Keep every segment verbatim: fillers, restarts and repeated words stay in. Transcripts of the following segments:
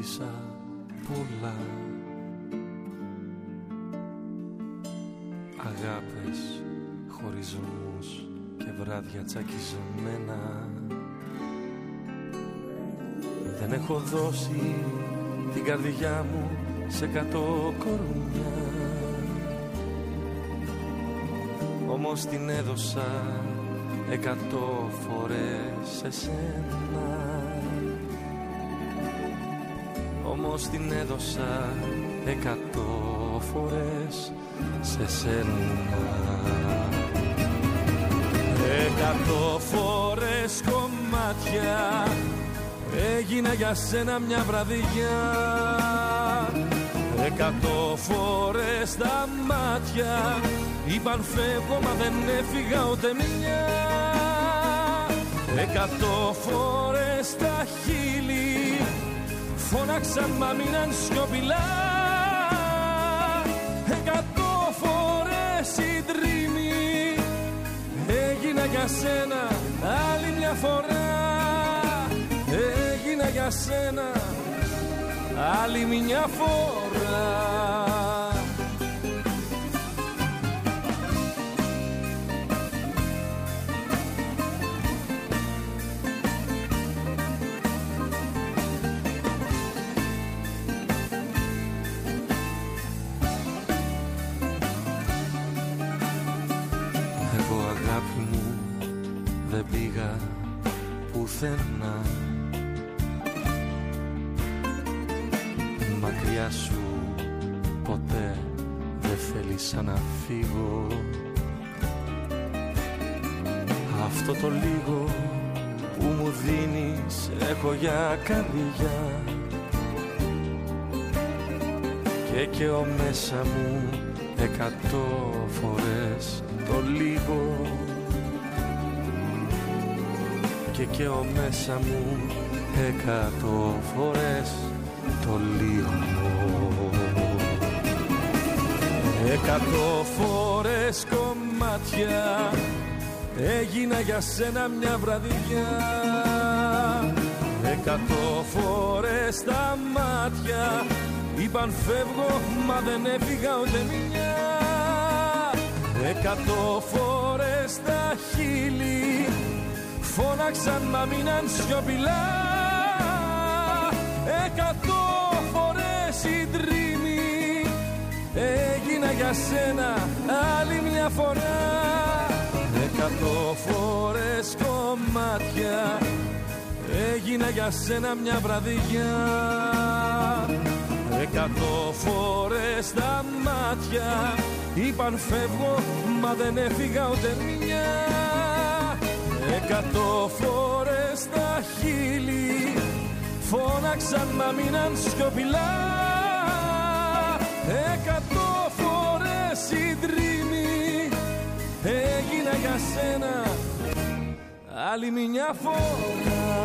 ζήτησα πολλά. Αγάπες, χωρισμούς και βράδια τσακισμένα. Δεν έχω δώσει την καρδιά μου σε εκατό κορμιά, όμως την έδωσα εκατό φορές σε σένα. Όμως την έδωσα εκατό φορές σε σένα. Εκατό φορές κομμάτια έγινα για σένα μια βραδιά. Εκατό φορές τα μάτια είπαν φεύγω μα δεν έφυγα ούτε μια. Εκατό φορές τα χείλη φώναξαν μα μείναν σιωπηλά. Εκατό φορές οι δρύμοι έγινα για σένα άλλη μια φορά. Έγινα για σένα άλλη μια φορά. Εγώ αγάπη μου δεν πήγα πουθενά. Μακριά σου ποτέ δεν θέλησα να φύγω. Αυτό το λίγο που μου δίνεις έχω για καρδιά. Και καίω μέσα μου εκατό φορές το λίγο. Και καίω μέσα μου εκατό φορές το λίγο. Εκατό φορές κομμάτια έγινα για σένα μια βραδιά. Εκατό φορές τα μάτια είπαν φεύγω μα δεν έφυγα ούτε μια. Εκατό φορές τα χείλη φώναξαν μα μείναν σιωπηλά. Εκατό φορές οι δρύμοι έγινα για σένα άλλη μια φορά. Εκατό φορές κομμάτια έγινα για σένα μια βραδιά. Εκατό φορές τα μάτια είπαν φεύγω μα δεν έφυγα ούτε μια. Εκατό φορές τα χείλη φώναξαν μα μείναν σιωπηλά. Εκατό φορές οι δρύμοι έγινα για σένα άλλη μια φορά.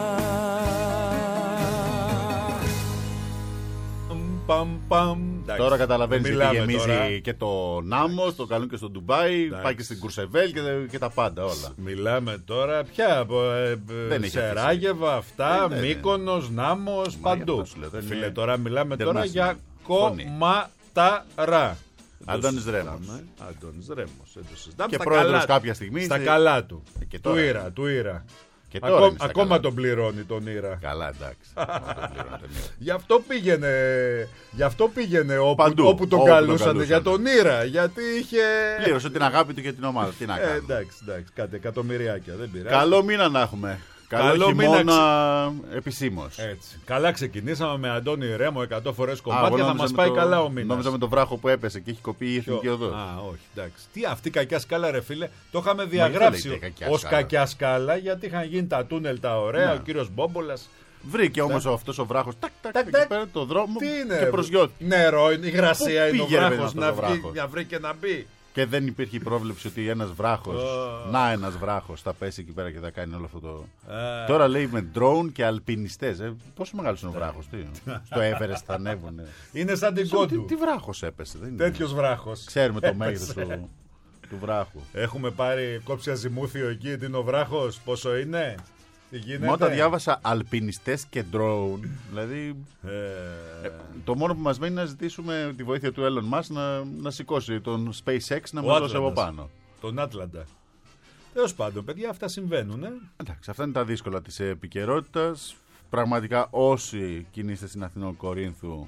Παμ, παμ. Τώρα καταλαβαίνεις γιατί γεμίζει τώρα. Και το Νάμος, το καλούν και στο Ντουμπάι, Εντάξει. πάει και στην Κουρσεβέλ και, και τα πάντα όλα. Μιλάμε τώρα πια από ε, Σεράγεβα, αυτά, ε, Μύκονος, Νάμος, Μα, παντού. αυτό σου λέω, δεν Φίλε, είναι- τώρα μιλάμε δεν τώρα μας για είναι. Φωνή. κομματάρα. Αντώνης Ρέμος. Αντώνης Ρέμος. δεν το συζητάμε. Και Στα πρόεδρος καλά- κάποια στιγμή. Στα σε- καλά του. Και Του τώρα. Ήρα, του Ήρα. Και τώρα Ακό- είναι στα Ακόμα καλά. τον πληρώνει τον Ήρα. Καλά, εντάξει. Ακόμα τον πληρώνει τον Ήρα. Γι' αυτό πήγαινε, γι' αυτό πήγαινε όπου, Παντού, όπου τον όπου τον καλούσαν, καλούσαν. για τον Ήρα. Γιατί είχε. Πλήρωσε την αγάπη του για την ομάδα. Τι να Ε, κάνει. εντάξει, εντάξει, κάτι εκατομμυριάκια, δεν πειράζει. Καλό μήνα να έχουμε. Καλό, Καλό χειμώνα επισήμως. Έτσι. Καλά ξεκινήσαμε με Αντώνη Ρέμο, εκατό φορές Α, κομμάτια, εγώ θα νόμιζα μας με πάει το- καλά ο μήνας. Νόμιζα με το βράχο που έπεσε και έχει κοπεί η εθνική Ποιο? οδός. Α, όχι, εντάξει. Τι αυτή η κακιά σκάλα, ρε φίλε, το είχαμε δεν διαγράψει λέγεται κακιά ως σκάλα. κακιά σκάλα, γιατί είχαν γίνει τα τούνελ τα ωραία, Ναι. ο κύριος Μπόμπολας. Βρήκε όμως αυτός ο βράχος τάκ, τάκ, Τάκ, εκεί τάκ. πέρα το δρόμο Τι είναι, και προσγειώτη. νερό, είναι, υγρασία Πού είναι ο πήγε, ρε, παιδί, βράχος, αυτός να ο βγει, βράχος? να βρει και να μπει. Και δεν υπήρχε η πρόβλεψη ότι ένας βράχος, Oh. να ένας βράχος, θα πέσει εκεί πέρα και θα κάνει όλο αυτό το. Ε, Τώρα λέει με drone και αλπινιστές. Ε. Πόσο μεγάλος είναι ο βράχος, τι. Στο Everest θα ανέβουνε. Είναι σαν την Τι, κόντου. τι βράχος έπεσε, δεν είναι. Τέτοιος βράχος. Ξέρουμε το Έπεσε. μέγεθος του, του βράχου. Έχουμε πάρει κόψια ζυμούθιο εκεί, τι είναι ο βράχος, πόσο είναι. γίνεται. Μα όταν διάβασα αλπινιστές και drone, δηλαδή Ε... το μόνο που μας μένει είναι να ζητήσουμε τη βοήθεια του Elon Musk να, να σηκώσει τον SpaceX να μας δώσει από πάνω. Τον Άτλαντα. Τέλος πάντων, παιδιά, αυτά συμβαίνουν. Ε? Εντάξει, αυτά είναι τα δύσκολα της επικαιρότητας. Πραγματικά όσοι κινείστε στην Αθηνών Κορίνθου,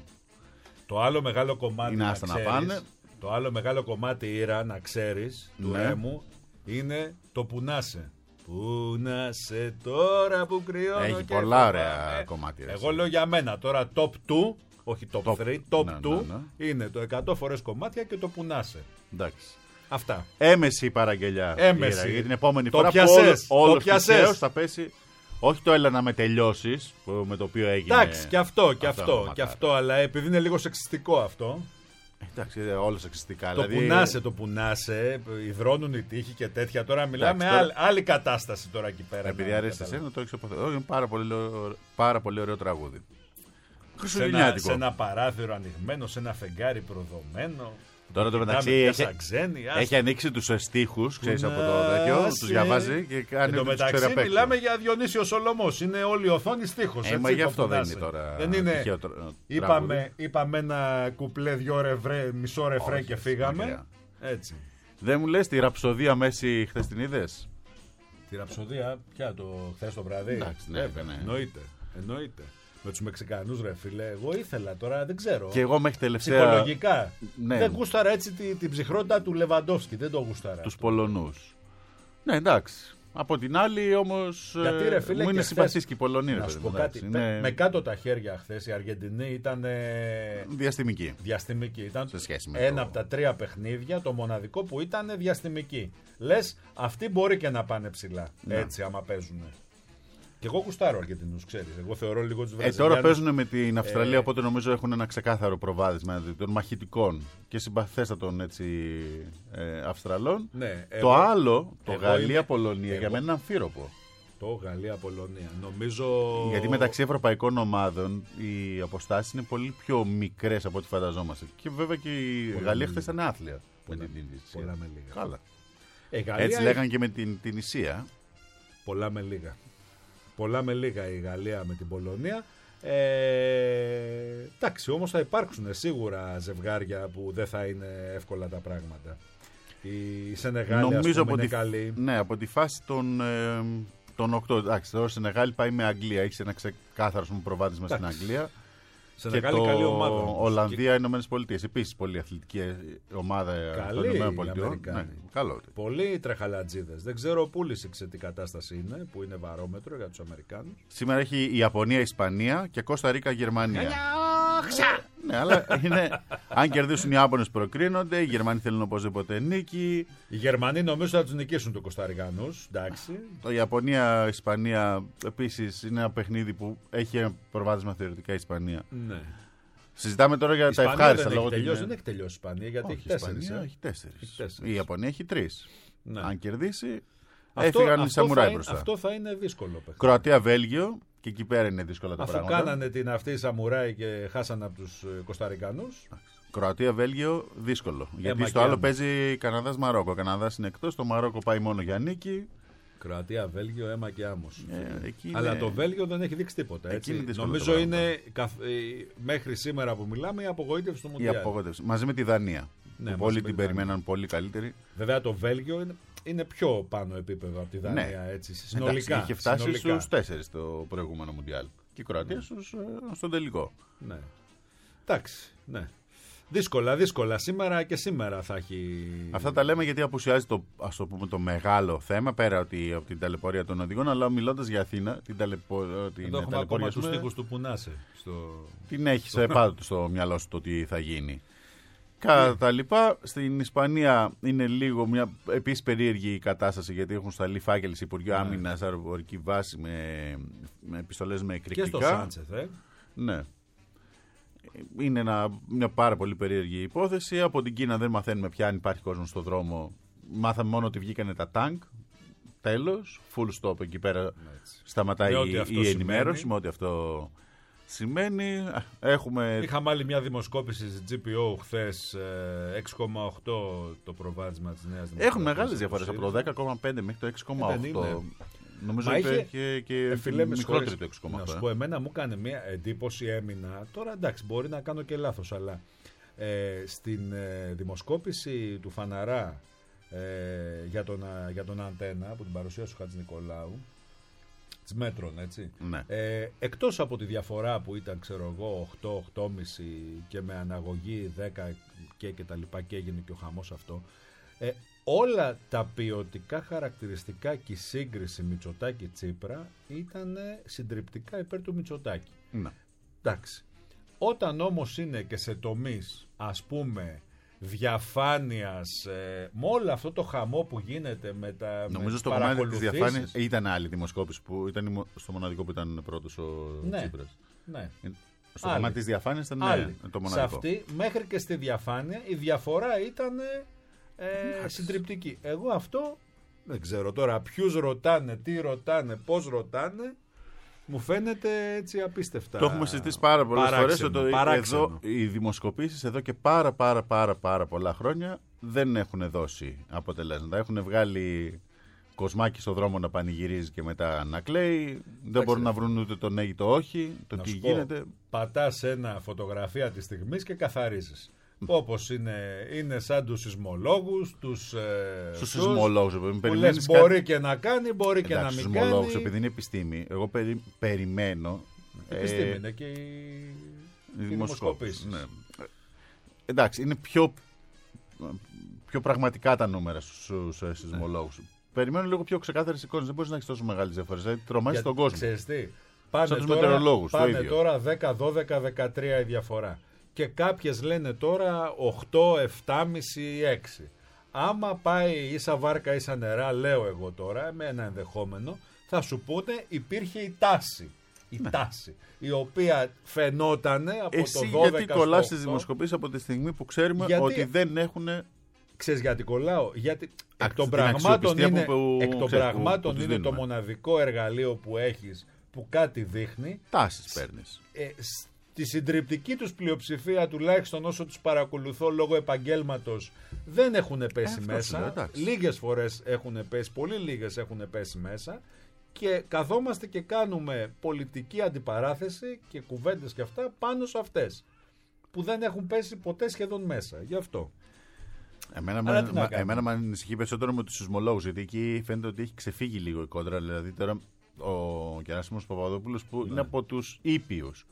το άλλο μεγάλο κομμάτι είναι να άστα να ξέρεις, πάνε. Το άλλο μεγάλο κομμάτι, Ήρα, να ξέρεις, του Ναι. Ρέμου, είναι το που να σε. Που να σε τώρα που κρυώνω. Έχει και πολλά φοβάμαι. ωραία κομμάτια. Εγώ λέω για μένα τώρα top δύο, όχι top, Top. τρία, top Ναι, δύο, ναι, ναι. είναι το εκατό φορές κομμάτια και το που να σε. Εντάξει. Αυτά. Έμεση η παραγγελιά. Έμεση. Ήρα, για την επόμενη Το φορά πιασες, που όλο, το όλος πιασες. τυχαίως θα πέσει. Όχι το έλα να με τελειώσεις, που- με το οποίο έγινε. Εντάξει, και αυτό, και αυτό αυτό, κομματάρα. και αυτό, αλλά επειδή είναι λίγο σεξιστικό αυτό. Εντάξει, όλο σεξιστικά. Το δηλαδή... που να σε, το που να σε, υδρώνουν οι τείχοι και τέτοια. Τώρα μιλάμε Εντάξει, τώρα- άλλη, άλλη κατάσταση τώρα εκεί πέρα. Επειδή να αρέσει καταλάβεις. εσένα, το έχεις αποθεώσει. Είναι πάρα πολύ, ωραίο- πάρα πολύ ωραίο τραγούδι. Σε ένα, Χριστουγεννιάτικο. σε ένα παράθυρο ανοιγμένο, σε ένα φεγγάρι προδομένο. Τώρα το μεταξύ Κοιτάμε έχει, πια σαν ξένοι, άστα. έχει ανοίξει τους στίχους, ξέρεις, από το Να τέτοιο, σε. τους διαβάζει και κάνει Εν τω ότι τους ξέρει μεταξύ απ' έξω. μιλάμε για Διονύσιο Σολωμός. Είναι όλη η οθόνη στίχος. Ε, μα γι' αυτό δεν είναι τώρα Δεν είναι. τυχαίο τρα- Είπαμε, τραγούδι. είπαμε ένα κουπλέ, δυο ρευρέ, μισό ρεφρέ Όχι, και φύγαμε. μακριά. Έτσι. Δεν μου λες τη ραψοδία Μέση χθες την είδες? Τη ραψοδία, πια το χθες το βράδυ. Εντάξει, ναι, Βέβαια, ναι. Εννοείται. Εννοείται. Με τους Μεξικανούς, ρε φίλε, εγώ ήθελα τώρα, δεν ξέρω. Και εγώ μέχρι τελευταία Ψυχολογικά. Ναι. Δεν γούσταρα έτσι την, την ψυχρότητα του Λεβαντόφσκι. Δεν το γούσταρα. τους Πολωνούς. Ναι, εντάξει. Από την άλλη όμως Γιατί, ρε φίλε, μου και είναι χθες- συμπαθής και η Πολωνία. Να ρε σου παιδί πω μου, κάτι. εντάξει, Με, είναι με κάτω τα χέρια χθες η Αργεντινή ήταν ε, διαστημική. διαστημική. Ήταν Σε σχέση με ένα το- από τα τρία παιχνίδια, το μοναδικό που ήταν διαστημική. Λες, αυτοί μπορεί και να πάνε ψηλά. Ναι. Έτσι, άμα παίζουν. Και εγώ κουστάρω Αργεντινούς, ξέρεις. Εγώ θεωρώ λίγο τους Ε, Βραζιλιάνους. τώρα παίζουν με την Αυστραλία, Ε, οπότε νομίζω έχουν ένα ξεκάθαρο προβάδισμα των μαχητικών και συμπαθέστατων έτσι, ε, Αυστραλών. Ναι, το εγώ- άλλο, το εγώ Γαλλία-Πολωνία, είμαι- για μένα είναι αμφίροπο. Το Γαλλία-Πολωνία. Νομίζω. Γιατί μεταξύ ευρωπαϊκών ομάδων οι αποστάσεις είναι πολύ πιο μικρές από ό,τι φανταζόμαστε. Και βέβαια και η Πολλά Γαλλία με χθες ήταν άθλια. Πολλά- με την Τινησία. πολλά με λίγα. Καλά. Ε, Γαλλία Έτσι έχει- λέγανε και με την Τινησία. Πολλά με λίγα. Πολλά με λίγα η Γαλλία με την Πολωνία. Ε, εντάξει, όμως θα υπάρξουν σίγουρα ζευγάρια που δεν θα είναι εύκολα τα πράγματα. Η Σενεγάλη, ας πούμε, από είναι τη, καλή. ναι, από τη φάση των, ε, των οκτώ. Εντάξει, τώρα στην Σενεγάλη πάει με Αγγλία. Έχει ένα ξεκάθαρο ας πούμε, προβάδισμα στην Εντάξει. Αγγλία. Σενεγάλη, και το καλή ομάδα. όμως. Ολλανδία, Ηνωμένες Πολιτείες. Επίσης πολύ αθλητική ομάδα Καλή των Ηνωμένων οι Πολιτειών. Αμερικάνοι. Ναι, καλό. Πολλοί τρεχαλατζίδες. Δεν ξέρω ο Πούλησικ σε τι κατάσταση είναι, που είναι βαρόμετρο για τους Αμερικάνους. Σήμερα έχει η Ιαπωνία, Ισπανία και Κώστα Ρίκα, Γερμανία. Ναι, αλλά είναι, αν κερδίσουν οι Ιάπωνες προκρίνονται, οι Γερμανοί θέλουν οπωσδήποτε νίκη. Οι Γερμανοί νομίζω θα τους νικήσουν τους Κοσταρικανούς. Εντάξει. Το Ιαπωνία, Ισπανία επίσης είναι ένα παιχνίδι που έχει ένα προβάδισμα θεωρητικά η Ισπανία. Ναι. Συζητάμε τώρα για Η τα Ισπανία ευχάριστα δεν λόγω έχει ότι τελειώσει, είναι- δεν έχει τελειώσει η Ισπανία γιατί Όχι, έχει η τέσσερις. Ισπανία ε. έχει τέσσερις. Έχει τέσσερις. Η Ιαπωνία έχει τρεις. Ναι. Αν κερδίσει, Αυτό- έφυγαν οι αυτό Σαμουράι θα είναι- μπροστά. Αυτό θα είναι δύσκολο παιχνίδι. Κροατία, Βέλγιο και εκεί πέρα είναι δύσκολα τα Αφού πράγματα. κάνανε την αυτή οι Σαμουράι και χάσαν από τους ε, Κοσταρικανούς. Κροατία, Βέλγιο, δύσκολο. Γιατί μα στο και άλλο άμα. παίζει Καναδάς, Μαρόκο. Ο Καναδάς είναι εκτός, το Μαρόκο πάει μόνο για νίκη. Κροατία, Βέλγιο, αίμα και άμμος. Ε, εκεί Αλλά είναι- το Βέλγιο δεν έχει δείξει τίποτα. Εκεί Έτσι. είναι δύσκολο Νομίζω το πράγμα. είναι καθ- ε, μέχρι σήμερα που μιλάμε η απογοήτευση του Η Μουντιάλ. απογοήτευση. Μαζί με τη Δανία. Ναι, που μαζί πολλοί με την τη Δανία. περιμέναν πολύ καλύτερη. Βέβαια το Βέλγιο είναι, είναι πιο πάνω επίπεδο από τη Δανία. Ναι. Έτσι, συνολικά. Εντάξει, είχε φτάσει συνολικά. στους τέσσερις το προηγούμενο Μουντιάλ. Και η Κροατία στους, ε, στον τελικό. Ναι. Εντάξει, ναι. Δύσκολα, δύσκολα. Σήμερα και σήμερα θα έχει. Αυτά τα λέμε γιατί απουσιάζει το, ας το, πούμε, το μεγάλο θέμα πέρα ότι, από την ταλαιπωρία των οδηγών. Αλλά μιλώντας για Αθήνα, την, ταλαιπω, την Εδώ έχουμε ταλαιπωρία ακόμα ας τους πούμε, τείχους του Πουνάσε. Στο... την έχεις ε, πάντοτε στο μυαλό σου το τι θα γίνει. Κατά τα λοιπά, στην Ισπανία είναι λίγο μια επίσης περίεργη η κατάσταση γιατί έχουν σταλεί φάκελοι σε Υπουργείο Ναι. Άμυνας αεροπορική βάση με, με επιστολές με Και εκρηκτικά. στο Σάντσεθ, ε. Ναι. Είναι ένα, μια πάρα πολύ περίεργη υπόθεση. Από την Κίνα δεν μαθαίνουμε πια αν υπάρχει κόσμο στον δρόμο. Μάθαμε μόνο ότι βγήκανε τα τάγκ. Τέλος. Full stop εκεί πέρα. Έτσι. Σταματάει Με ό,τι η, αυτό η ενημέρωση σημαίνει. με ό,τι αυτό σημαίνει. Έχουμε. Είχαμε άλλη μια δημοσκόπηση στη τζι πι ο χθες, ε, έξι κόμμα οκτώ το προβάδισμα της Νέας Δημοκρατίας. Έχουν μεγάλες διαφορές από το δέκα κόμμα πέντε μέχρι το έξι κόμμα οκτώ. Ε, δεν είναι. Νομίζω ότι είχε και, και φίλε, μικρότερη το έξι κόμμα οκτώ. Να σου πω, εμένα μου έκανε μια εντύπωση, έμεινα. Τώρα εντάξει, μπορεί να κάνω και λάθος, αλλά ε, στην ε, δημοσκόπηση του Φαναρά ε, για, τον, για τον Αντένα, από την παρουσίαση του Χατζηνικολάου, της Μέτρων, έτσι. Ναι. Ε, εκτός από τη διαφορά που ήταν, ξέρω εγώ, οκτώ, οκτώ κόμμα πέντε και με αναγωγή δέκα και, και τα λοιπά, και έγινε και ο χαμός αυτό, ε, όλα τα ποιοτικά χαρακτηριστικά και η σύγκριση Μητσοτάκη-Τσίπρα ήταν συντριπτικά υπέρ του Μητσοτάκη. Ναι. Εντάξει. Όταν όμως είναι και σε τομείς, ας πούμε, διαφάνειας, ε, με όλο αυτό το χαμό που γίνεται με τα νομίζω στο κομμάτι της διαφάνειας ήταν άλλη δημοσκόπηση που ήταν στο μοναδικό που ήταν πρώτος ο ναι, Τσίπρας. Ναι. Στο άλλη. Κομμάτι της διαφάνειας ήταν ναι, το μοναδικό. Σε αυτή, μέχρι και στη διαφάνεια, η διαφορά ήταν ε, συντριπτική. Εγώ αυτό δεν ξέρω τώρα ποιους ρωτάνε, τι ρωτάνε, πώς ρωτάνε. Μου φαίνεται έτσι απίστευτα. Το έχουμε συζητήσει πάρα πολλές φορές ότι εδώ, οι δημοσκοπήσεις εδώ και πάρα πάρα πάρα πάρα πολλά χρόνια δεν έχουν δώσει αποτελέσματα. Έχουν βγάλει Κοσμάκη στο δρόμο να πανηγυρίζει και μετά να κλαίει. Δεν Άξε. μπορούν να βρουν ούτε το ναι ή το όχι, το να τι γίνεται. Πω, πατάς ένα φωτογραφία της στιγμής και καθαρίζεις. Όπως είναι, είναι σαν τους σεισμολόγους, τους ε, στους σεισμολόγους που λες μπορεί κάτι... και να κάνει, μπορεί εντάξει, και να μην κάνει. Στους σεισμολόγους, επειδή είναι επιστήμη, εγώ περι, περιμένω. Επιστήμη ε, είναι και οι, οι δημοσκοπήσεις. Ναι. Εντάξει, είναι πιο, πιο πραγματικά τα νούμερα στους ε, σεισμολόγους. Ναι. Περιμένω λίγο πιο ξεκάθαρες εικόνες. Δεν μπορείς να έχεις τόσο μεγάλες διαφορές. Δηλαδή, τρομάζεις τον κόσμο. Ξέρεις τι, πάνε, σαν τους μετεωρολόγους, πάνε τώρα δέκα, δώδεκα, δεκατρία η διαφορά. Και κάποιες λένε τώρα οκτώ, επτά κόμμα πέντε, έξι. Άμα πάει ίσα βάρκα ίσα νερά, λέω εγώ τώρα, με ένα ενδεχόμενο, θα σου πούνε υπήρχε η τάση. Η ναι. τάση, η οποία φαινότανε από Εσύ το δώδεκα γιατί κολλάς στις δημοσκοπήσεις από τη στιγμή που ξέρουμε γιατί... ότι δεν έχουν... Ξέρεις γιατί κολλάω, γιατί εκ των πραγμάτων είναι, που, εκ των ξέρεις, πραγμάτων που, που είναι το μοναδικό εργαλείο που έχεις που κάτι δείχνει. Τάσεις παίρνεις. Ε, Τη συντριπτική τους πλειοψηφία, τουλάχιστον όσο τους παρακολουθώ λόγω επαγγέλματος, δεν έχουν πέσει ε, μέσα. Λέω, λίγες φορές έχουν πέσει, πολύ λίγες έχουν πέσει μέσα και καθόμαστε και κάνουμε πολιτική αντιπαράθεση και κουβέντες και αυτά πάνω σε αυτές που δεν έχουν πέσει ποτέ σχεδόν μέσα. Γι' αυτό. Εμένα με εμένα με ανησυχεί περισσότερο με τους σεισμολόγους, γιατί εκεί φαίνεται ότι έχει ξεφύγει λίγο η κόντρα. Δηλαδή τώρα ο Γεράσιμος Παπαδόπουλος που ναι. είναι από τους ήπιους.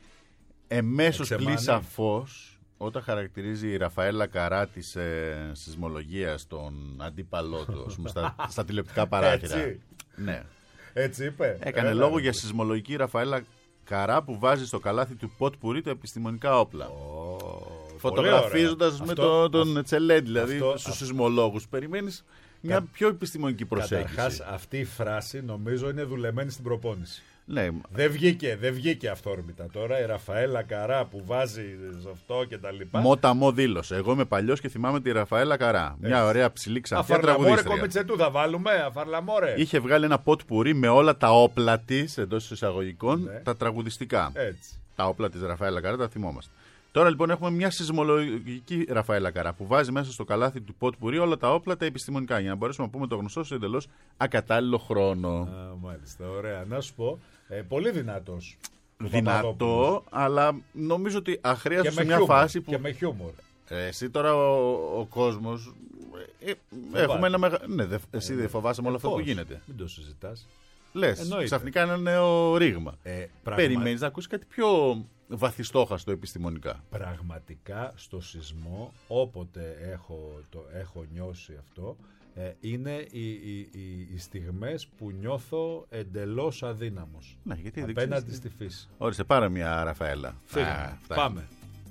Εμέσως πλήσα φως όταν χαρακτηρίζει η Ραφαέλα Καρά της ε, σεισμολογίας τον αντίπαλό του στα, στα τηλεοπτικά παράθυρα. Έτσι. Ναι. Έτσι είπε. Έκανε Έλα, λόγο για σεισμολογική Ραφαέλα Καρά που βάζει στο καλάθι του ποτ πουρί τα επιστημονικά όπλα. Oh, φωτογραφίζοντας με αυτό, τον, τον Τσελέντη, δηλαδή αυτό, στους σεισμολόγους. Περιμένεις μια Κα... πιο επιστημονική προσέγγιση. Καταρχάς αυτή η φράση νομίζω είναι δουλεμένη στην προπόνηση. Ναι. Δεν βγήκε, δεν βγήκε αυθόρμητα τώρα. Η Ραφαέλα Καρά που βάζει αυτό και τα λοιπά. Μότα μό δήλωσε. Εγώ είμαι παλιός και θυμάμαι τη Ραφαέλα Καρά. Μια Έτσι. ωραία ψηλή ξανθιά τραγουδίστρια. Αφαρλαμόρε κομιτσετού θα βάλουμε, αφαρλαμόρε. Είχε βγάλει ένα ποτ πουρί με όλα τα όπλα της εντός εισαγωγικών, ναι. τα τραγουδιστικά. Έτσι. Τα όπλα της Ραφαέλα Καρά τα θυμόμαστε. Τώρα λοιπόν έχουμε μια σεισμολογική Ραφαέλα Καρά που βάζει μέσα στο καλάθι του ποτ πουρί όλα τα όπλα τα επιστημονικά για να μπορέσουμε να πούμε το γνωστό σε εντελώς ακατάλληλο χρόνο. Α, μάλιστα, ωραία. Να σου πω, ε, πολύ δυνατός. Δυνατό, αλλά νομίζω ότι αχρίαστο σε μια χιούμορ, φάση που. Και με χιούμορ. Ε, εσύ τώρα ο, ο κόσμος. Ε, έχουμε ένα μεγα... Ναι, δε, εσύ ε, δεν φοβάσαι με όλο αυτό που γίνεται. Μην το συζητάς. Λες, ξαφνικά ένα νέο ρήγμα. Ε, πραγμα... Περιμένεις να ακούσεις κάτι πιο βαθιστόχαστο επιστημονικά. Πραγματικά στο σεισμό, όποτε έχω, το, έχω νιώσει αυτό, ε, είναι οι, οι, οι, οι στιγμές που νιώθω εντελώς αδύναμος. Ναι, γιατί απέναντι στη φύση. Όρισε, πάρε μια Ραφαέλα. Φύγαμε. Πάμε.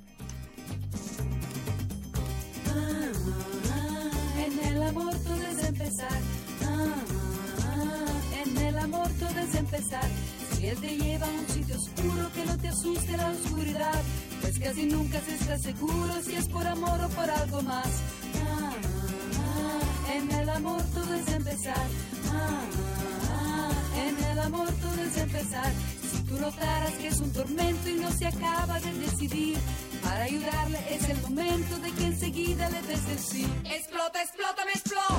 Si él te lleva a un sitio oscuro que no te asuste la oscuridad, pues casi nunca se está seguro si es por amor o por algo más. Ah, ah, en el amor todo es empezar. Ah, ah, en el amor todo es empezar. Si tú notaras que es un tormento y no se acaba de decidir, para ayudarle es el momento de que enseguida le des el sí. Explota, explota, me explota.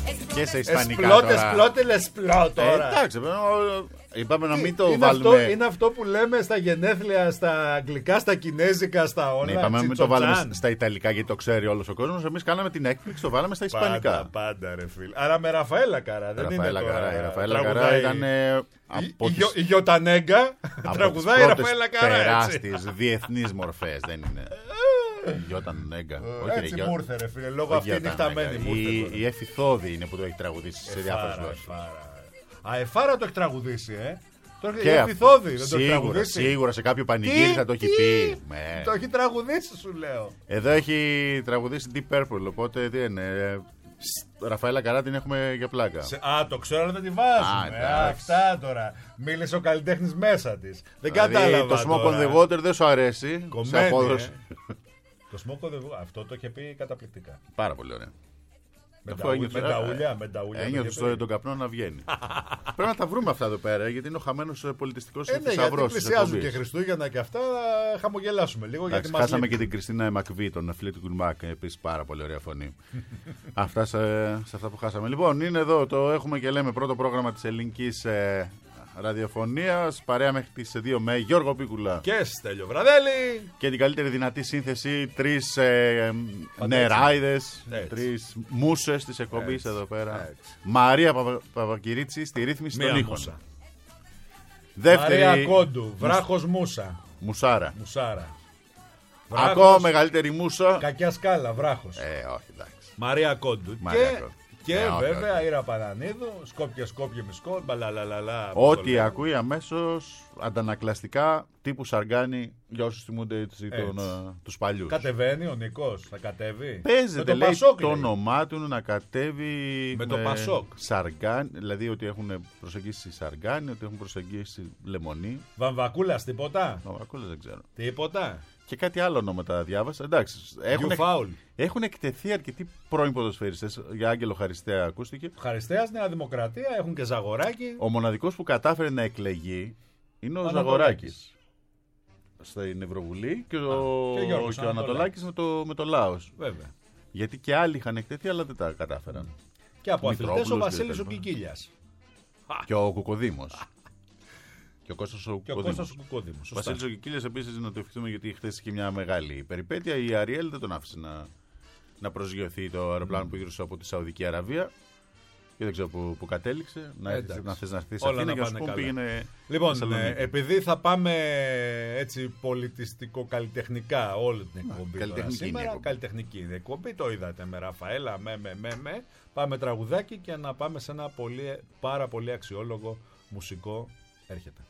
Και σε ισπανικά Εσπλότε, τώρα. εσπλότε, λεσπλό τώρα. Ε, εντάξει, είπαμε να μην το είναι βάλουμε. Αυτό, είναι αυτό που λέμε στα γενέθλια, στα αγγλικά, στα κινέζικα, στα όλα. Ναι, είπαμε να μην το βάλουμε στα ιταλικά γιατί το ξέρει όλος ο κόσμος. Εμείς κάναμε την έκπληξη, το βάλαμε στα ισπανικά. Πάντα, πάντα ρε φίλ. Άρα με Ραφαέλα Καρά. Δεν Ραφαέλα είναι Καρά. Η τώρα, Ραφαέλα Καρά ήταν. Η, η, η Γιωτανέγκα τραγουδάει η Ραφαέλα Καρά. Τεράστιες διεθνείς μορφές, δεν είναι. Η Γιωτανέγκα. Έτσι μου ήρθε ρε φίλε, λόγω αυτή νυχταμένη μου ήρθε. Η Εφηθόδη είναι που το έχει τραγουδήσει σε διάφορες γλώσσες. Α, Εφάρα το έχει τραγουδήσει, ε. Το Και έχει Εφηθόδη, δεν το έχει σίγουρα, τραγουδήσει. σίγουρα σε κάποιο πανηγύρι θα το έχει πει. Με. Το έχει τραγουδήσει, σου λέω. Εδώ έχει τραγουδήσει Deep Purple, οπότε τι είναι. ε, Ραφαέλα Καρά την έχουμε για πλάκα. Σε, α, το ξέρω, αλλά δεν τη βάζουμε. Α, Α, αυτά τώρα. Μίλησε ο καλλιτέχνης μέσα της. Δεν Δηλαδή, κατάλαβα. το Smoke on τώρα. the Water δεν σου αρέσει. Κομμένη, σε απόδοση. ε. Το Smoke on the Water, αυτό το είχε πει καταπληκτικά. Πάρα πολύ ωραία. Με Αυτό τα, ένιωθες, με τα ε, ουλιά, με τα ουλιά. Ένιωθες το είχε το, τον καπνό να βγαίνει. Πρέπει να τα βρούμε αυτά εδώ πέρα, γιατί είναι ο χαμένος πολιτιστικός πει. Ε, ναι, γιατί θησαυρός της πλησιάζουν εκπομπής. και Χριστούγεννα και αυτά, θα χαμογελάσουμε λίγο. Εντάξει, γιατί μας χάσαμε λείπει. και την Κριστίνα Μακβί, τον Fleetwood Mac, επίσης πάρα πολύ ωραία φωνή. Αυτά σε, σε αυτά που χάσαμε. Λοιπόν, είναι εδώ, το έχουμε και λέμε πρώτο πρόγραμμα της ελληνικής ε, ραδιοφωνίας. Παρέα μέχρι τις δύο με Γιώργο Πίκουλα. Και Στέλιο Βραδέλη. Και την καλύτερη δυνατή σύνθεση, τρεις ε, νεράιδες, Έτσι. τρεις μούσες της εκπομπής Έτσι. εδώ πέρα. Έτσι. Μαρία Παπα, Παπακυρίτσι στη ρύθμιση Μία των ήχων. μούσα. Δεύτερη Μαρία Κόντου, Βράχος Μούσα. μουσάρα. Μουσάρα. Ακόμα μεγαλύτερη μούσα. Κακιά σκάλα, Βράχος. Ε, όχι, εντάξει. Μαρία Κόντου. Μαρία και Κόντου. και Ναι, όχι, βέβαια όχι. Ήρα Πανανίδου, Σκόπια Σκόπια Μισκό, μπαλαλαλαλα. Ό,τι ακούει αμέσως αντανακλαστικά τύπου Σαργκάνη για όσους θυμούνται έτσι, τον, Έτσι. ε, τους παλιούς. Κατεβαίνει ο Νικός, θα κατέβει. Παίζεται, Με το λέει, Πασόκ, το λέει. όνομά του να κατέβει Με το Πασόκ. Σαργκάνη, δηλαδή ότι έχουν προσεγγίσει Σαργκάνη, ότι έχουν προσεγγίσει Λεμονή. Βαμβακούλας, τίποτα. Ακόμα δεν ξέρω. Τίποτα. Και κάτι άλλο ονόματα διάβασα. Εντάξει, έχουν, You foul. έχουν εκτεθεί αρκετοί πρώην ποδοσφαιριστές. Για Άγγελο Χαριστέα ακούστηκε. Χαριστέας, Νέα Δημοκρατία, έχουν και Ζαγοράκη. Ο μοναδικός που κατάφερε να εκλεγεί είναι ο Ανατολάκης. Ζαγοράκης στην Ευρωβουλή και ο, και ο Γιώργος και ο Ανατολάκης. Ανατολάκης με το, με το Λάος. Βέβαια. Γιατί και άλλοι είχαν εκτεθεί αλλά δεν τα κατάφεραν. Και από αθλητές ο Μητρόπουλος Βασίλης και ο τα λοιπά. Κικίλιας. Και ο Κουκοδήμος. Και ο Κώστας ο Και ο Κουκοδήμος. Κώστας ο Κουκόδημος. Ο Βασίλης ο Κικίλιας επίσης να το ευχηθούμε γιατί χθες είχε μια μεγάλη περιπέτεια. Η Αριέλ δεν τον άφησε να, να προσγειωθεί το αεροπλάνο που γύρωσε από τη Σαουδική Αραβία. Και δεν ξέρω που, που κατέληξε. Να, έρθεις, Εντάξει. να θες να έρθεις σε Όλα Αθήνα να και να σου πάνε πούμε καλά. πήγαινε. Λοιπόν, Θεσσαλονίκη. ε, επειδή θα πάμε έτσι πολιτιστικο-καλλιτεχνικά όλη την εκπομπή τώρα καλλιτεχνική είναι η σήμερα, εκπομπή. καλλιτεχνική είναι η εκπομπή, το είδατε με Ραφαέλα, με, με, με, με, πάμε τραγουδάκι και να πάμε σε ένα πολύ, πάρα πολύ αξιόλογο μουσικό έρχεται.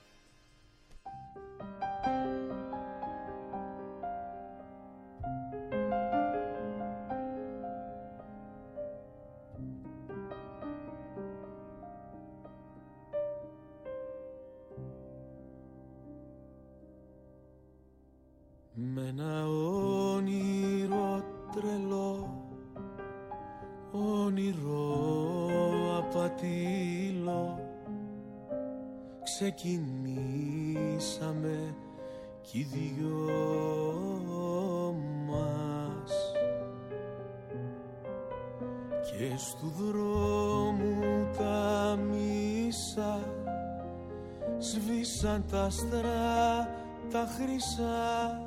Με ένα όνειρο τρελό, όνειρο απατήλο, ξεκινήσαμε κι οι δυο μας και στου δρόμου τα μίσα σβήσαν τα άστρα τα χρυσά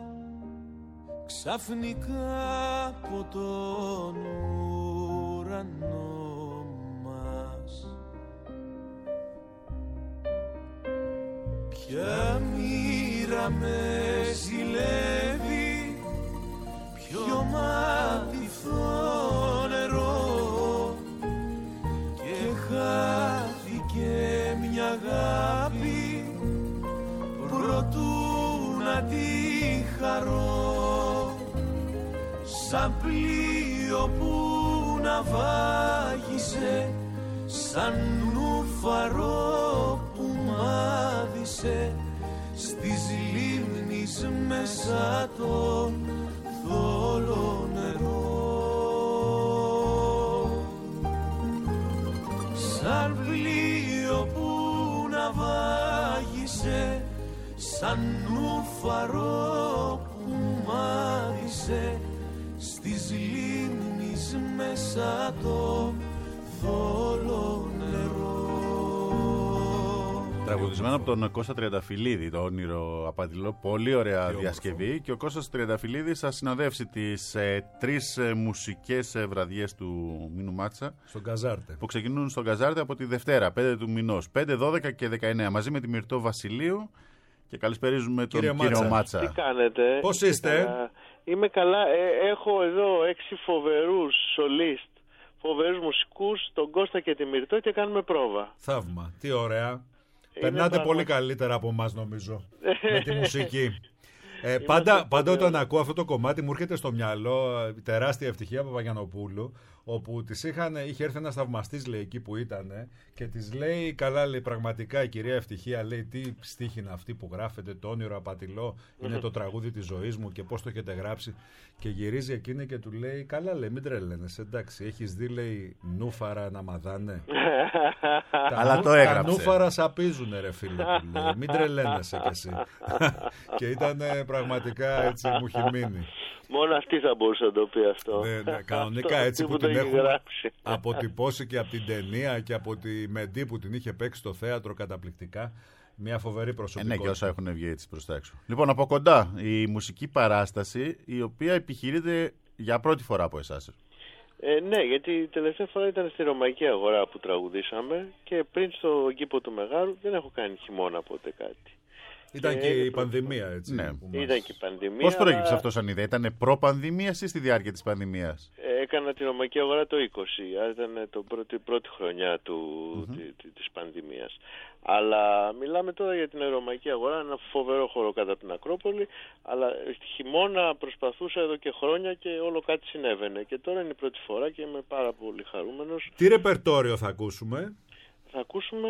ξαφνικά από τον ουρανό μας. Ποια μοίρα με ζηλεύει, ποιο μάτι φθό νερό και χάθηκε μια αγάπη προτού να τη χαρώ, σαν πλοίο που να βάγισε, σαν νουφαρό που μάδισε στις λίμνης μέσα το θόλο νερό, σαν πλοίο που να βάγισε, σαν νουφαρό που μάδισε στις λίμνης μέσα το θόλο νερό. Τραγουδισμένο από τον Κώστα Τριανταφυλλίδη, το όνειρο απατηλό. Πολύ ωραία Τι διασκευή. όμορφο. Και ο Κώστας Τριανταφυλλίδης θα συνοδεύσει τις ε, τρεις ε, μουσικές ε, βραδιές του Μίνου Μάτσα Στον Καζάρτε. που ξεκινούν στον Καζάρτε από τη Δευτέρα, πέντε του μηνός. πέντε, δώδεκα και δεκαεννέα μαζί με τη Μυρτώ Βασιλείου. Και καλησπερίζουμε τον Κύριε κύριο Μάτσα. Μάτσα. Τι κάνετε? Πώς είστε? Καλά. Είμαι καλά. Ε, έχω εδώ έξι φοβερούς σολίστ, φοβερούς μουσικούς, τον Κώστα και τη Μυρτώ και κάνουμε πρόβα. Θαύμα. Τι ωραία. Είναι Περνάτε πράγμα. πολύ καλύτερα από εμάς νομίζω. Με τη μουσική. Ε, πάντα, πάντα όταν ακούω αυτό το κομμάτι μου έρχεται στο μυαλό ε, η τεράστια ευτυχία Παπαγιαννοπούλου, όπου της είχαν, είχε έρθει ένας θαυμαστής, λέει, εκεί που ήταν και της λέει, καλά, λέει, πραγματικά η κυρία Ευτυχία, λέει, τι στίχη είναι αυτή που γράφεται, το όνειρο απατηλό, είναι το τραγούδι της ζωής μου και πώς το έχετε γράψει. Και γυρίζει εκείνη και του λέει, καλά, λέει, μην τρελαίνεσαι, εντάξει, έχεις δει, λέει, νούφαρα να μαδάνε. Τα Αλλά νου- το έγραψε. Τα νούφαρα σαπίζουνε, ρε φίλε, του λέει, μην τρελαίνεσαι κι εσύ. Και ήταν ε, πραγματικά έτσι, μου έχει μείνει. Μόνο αυτή θα μπορούσε να το πει αυτό. Ναι, ναι, κανονικά Αυτό, έτσι αυτή που το την έχει έχουν γράψει. αποτυπώσει και από την ταινία και από τη Μεντή που την είχε παίξει στο θέατρο καταπληκτικά. Μια φοβερή Ε, ναι, προσωπικότητα. και όσα έχουν βγει έτσι προς τα έξω. Λοιπόν, από κοντά η μουσική παράσταση η οποία επιχειρείται για πρώτη φορά από εσάς. Ε, ναι, γιατί η τελευταία φορά ήταν στη Ρωμαϊκή Αγορά που τραγουδήσαμε και πριν στο κήπο του Μεγάλου δεν έχω κάνει χειμώνα ποτέ κάτι. Ήταν Και και είναι η προ- πανδημία, έτσι. Ναι. που μας- Ήταν και η πανδημία. Πώς προέκυψε αλλά, αυτό σαν ιδέα, ήταν προ-πανδημίας ή στη διάρκεια της πανδημίας? ε, Έκανα τη Ρωμαϊκή Αγορά το είκοσι, άρα ήταν το πρώτη, πρώτη χρονιά του, Mm-hmm. τη, τη, της πανδημίας. Αλλά μιλάμε τώρα για την Ρωμαϊκή Αγορά, ένα φοβερό χώρο κάτω από την Ακρόπολη, αλλά στη χειμώνα προσπαθούσα εδώ και χρόνια και όλο κάτι συνέβαινε. Και τώρα είναι η πρώτη φορά και είμαι πάρα πολύ χαρούμενος. Τι ρεπερτόριο θα ακούσουμε? Θα ακούσουμε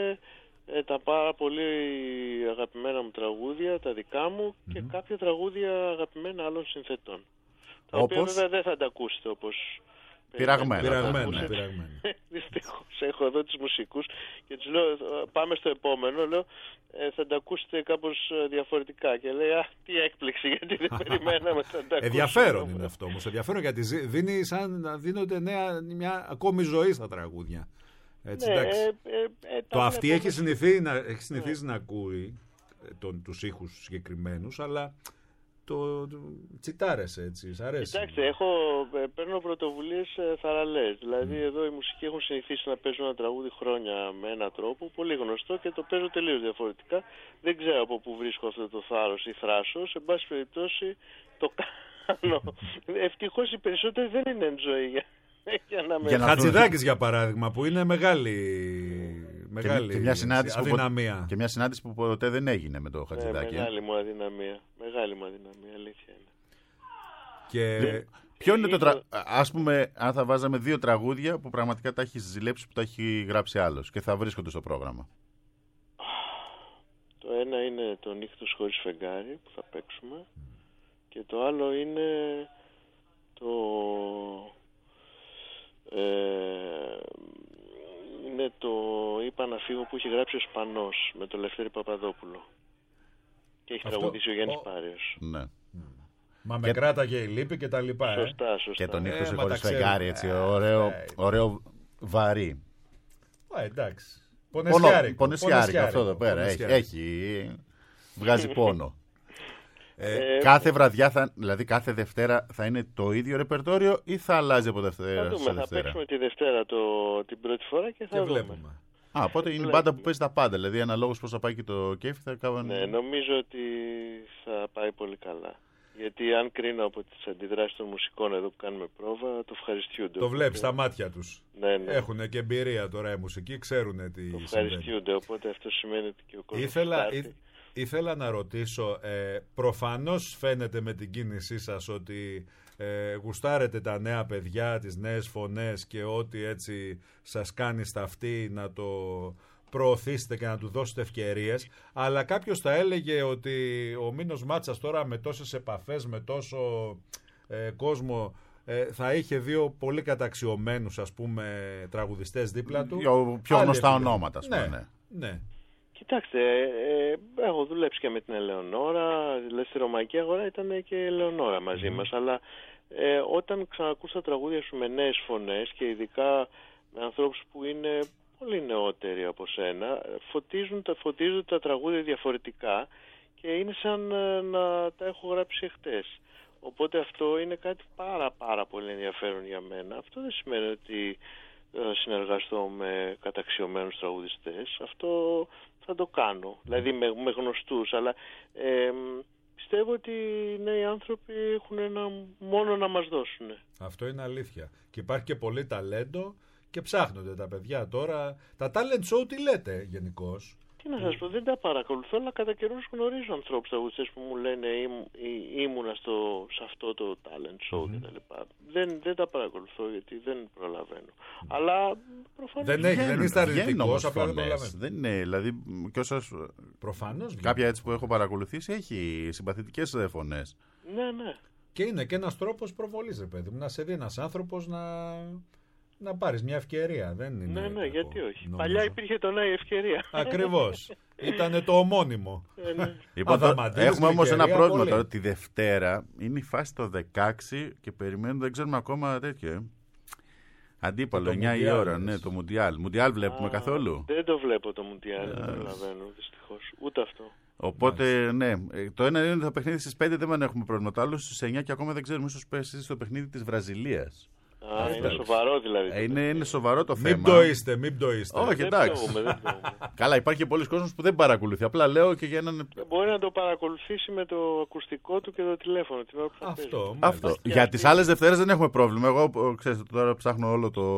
ε, τα πάρα πολύ αγαπημένα μου τραγούδια, τα δικά μου και κάποια τραγούδια αγαπημένα άλλων συνθετών. Τα οποία Όπως? βέβαια δεν θα τα ακούσετε όπως Πειραγμένα. περιμένετε να τα Πειραγμένα, ακούσετε. πειραγμένα. Δυστυχώς έχω εδώ τους μουσικούς και τους λέω πάμε στο επόμενο, λέω ε, θα τα ακούσετε κάπως ε, διαφορετικά και λέει α, τι έκπληξη γιατί δεν περιμέναμε να τα ακούσουμε. Ενδιαφέρον είναι αυτό όμως. Ενδιαφέρον γιατί ζη- δίνει σαν να δίνονται νέα, μια ακόμη ζωή στα τραγούδια. Έτσι, Ναι, εντάξει. ε, ε, ε, τα Το αυτή βλέπω έχει με- συνηθίσει να, έχει συνηθίσει να ακούει ε, τον, τους ήχους συγκεκριμένους, αλλά το, το τσιτάρεσαι έτσι, σ' αρέσει. Κοιτάξτε, έχω, ε, παίρνω πρωτοβουλίες ε, θαραλές. Δηλαδή εδώ οι μουσικοί έχουν συνηθίσει να παίζουν ένα τραγούδι χρόνια με έναν τρόπο, πολύ γνωστό και το παίζω τελείως διαφορετικά. Δεν ξέρω από πού βρίσκω αυτό το θάρρος ή θράσος. Σε πάση περιπτώσει το κάνω. Ευτυχώς οι περισσότεροι δεν είναι εν ζωή για, για να με... Για να- Χατζηδάκης για παράδειγμα που είναι μεγάλη, μεγάλη και, μια συνάντηση που, αδυναμία. πο- και μια συνάντηση που ποτέ δεν έγινε με το Ναι, Χατζηδάκη. μεγάλη μου αδυναμία. Μεγάλη μου αδυναμία, αλήθεια είναι. Και Ποιο είναι το τρα... Ίσως- Ας πούμε, αν θα βάζαμε δύο τραγούδια που πραγματικά τα έχει ζηλέψει, που τα έχει γράψει άλλος και θα βρίσκονται στο πρόγραμμα. Το ένα είναι το νύχτος χωρίς φεγγάρι που θα παίξουμε και το άλλο είναι το ε, είναι το είπα να φύγω που έχει γράψει ο Σπανός με τον Λευτέρη Παπαδόπουλο και έχει Αυτό- τραγουδήσει ο Γιάννης ο- Πάριος. Ναι. μα με Και- κράταγε η λύπη και τα λοιπά. Ε. Σωστά, σωστά. Και τον Ε, ήχο μα χωρίς τα ξέρουμε. φεγγάρι, έτσι, Ε, ωραίο, ε, ωραίο βαρύ. Α, εντάξει. Πονο- Πονεσιάρικο. Πονεσιάρικο αυτό εδώ πέρα. Έχει, Πονεσιάρικο. έχει, βγάζει πόνο. Ε, Ε, Κάθε βραδιά, θα, δηλαδή κάθε Δευτέρα θα είναι το ίδιο ρεπερτόριο ή θα αλλάζει από θα Δευτέρα σε δούμε, θα Δευτέρα? παίξουμε τη Δευτέρα το, την πρώτη φορά και θα και δούμε. βλέπουμε. Α, οπότε είναι η Βλέπουμε. μπάντα που παίζει τα πάντα. Δηλαδή, αναλόγως πώς θα πάει και το κέφι, θα κάνουν. Ναι, νομίζω ότι θα πάει πολύ καλά. Γιατί αν κρίνω από τις αντιδράσεις των μουσικών εδώ που κάνουμε πρόβα, το ευχαριστιούνται. Το βλέπεις Οπότε- στα μάτια τους. Ναι, ναι. Έχουν και εμπειρία τώρα οι μουσικοί, ξέρουν τι Το συμβαίνει. ευχαριστιούνται, οπότε αυτό σημαίνει ότι και ο κόσμος Ήθελα, θα έρθει. ήθε- ήθελα να ρωτήσω, ε, προφανώς φαίνεται με την κίνησή σας ότι ε, γουστάρετε τα νέα παιδιά, τις νέες φωνές και ό,τι έτσι σας κάνει σταυτή να το προωθήσετε και να του δώσετε ευκαιρίες, αλλά κάποιος θα έλεγε ότι ο Μίνος Μάτσας τώρα με τόσες επαφές, με τόσο ε, κόσμο, ε, θα είχε δύο πολύ καταξιωμένους, ας πούμε, τραγουδιστές δίπλα του. Πιο- πιο Άλλη γνωστά επιλογή. ονόματα, ας πούμε, Ναι, ναι. ναι. Κοιτάξτε, ε, ε, έχω δουλέψει και με την Ελεονόρα, δηλαδή στη Ρωμαϊκή Αγορά ήταν και η Ελεονόρα μαζί μας, αλλά ε, όταν ξανακούσα τραγούδια σου με νέες φωνές και ειδικά με ανθρώπους που είναι πολύ νεότεροι από σένα, φωτίζουν, τα, φωτίζουν τα τραγούδια διαφορετικά και είναι σαν να τα έχω γράψει εχθές. Οπότε αυτό είναι κάτι πάρα πάρα πολύ ενδιαφέρον για μένα. Αυτό δεν σημαίνει ότι συνεργαστώ με καταξιωμένους τραγουδιστές. Αυτό θα το κάνω, δηλαδή με, με γνωστούς, αλλά ε, πιστεύω ότι οι νέοι άνθρωποι έχουν ένα μόνο να μας δώσουν. Αυτό είναι αλήθεια. Και υπάρχει και πολύ ταλέντο και ψάχνονται τα παιδιά τώρα. Τα talent show τι λέτε γενικώς? Τι να σας πω, δεν τα παρακολουθώ, αλλά κατά καιρούς γνωρίζω ανθρώπους τραγουδιστές που μου λένε ή, ή, ήμουνα στο, σε αυτό το talent show mm-hmm. κτλ. Δεν, δεν τα παρακολουθώ γιατί δεν προλαβαίνω. Mm-hmm. Αλλά προφανώς δεν, έχει, δεν είστε αρνητικός, απλά δεν προλαβαίνω. Δεν είναι, δηλαδή και όσες, προφανώς, κάποια έτσι που έχω παρακολουθήσει έχει συμπαθητικές φωνές. Ναι, ναι. Και είναι και ένας τρόπος προβολής, ρε παιδί μου, να σε δει ένας άνθρωπος να... να πάρεις μια ευκαιρία. Δεν είναι ναι, ναι, κακό, γιατί όχι. νομίζω. Παλιά υπήρχε το να η ευκαιρία. Ακριβώς. Ήτανε το ομώνυμο. Ε, ναι. Λοιπόν, έχουμε όμως ένα πρόβλημα τώρα. Τη Δευτέρα είναι η φάση το δεκαέξι και περιμένουμε, δεν ξέρουμε ακόμα τέτοιο. Ε. Αντίπαλο, εννιά η ώρα, ναι, το Μουντιάλ. Μουντιάλ βλέπουμε Α, καθόλου? Δεν το βλέπω το Μουντιάλ, δεν καταλαβαίνω δυστυχώς. Ούτε αυτό. Οπότε, ναι, το ένα είναι ότι το παιχνίδι στις πέντε δεν έχουμε πρόβλημα. Το άλλο στις εννιά και ακόμα δεν ξέρουμε, ίσως πέσει στο παιχνίδι της Βραζιλίας. Α, είναι σοβαρό δηλαδή. Είναι, είναι σοβαρό το θέμα. Μην το είστε, μην το είστε. Όχι, εντάξει. Δεν δεν Καλά, υπάρχει και πολλοί κόσμος που δεν παρακολουθεί. Απλά λέω και για έναν. Μπορεί να το παρακολουθήσει με το ακουστικό του και το τηλέφωνο. Την ώρα που θα Αυτό. Αυτό. Για τις άλλες Δευτέρες δεν έχουμε πρόβλημα. Εγώ, ξέρετε, τώρα ψάχνω όλο το.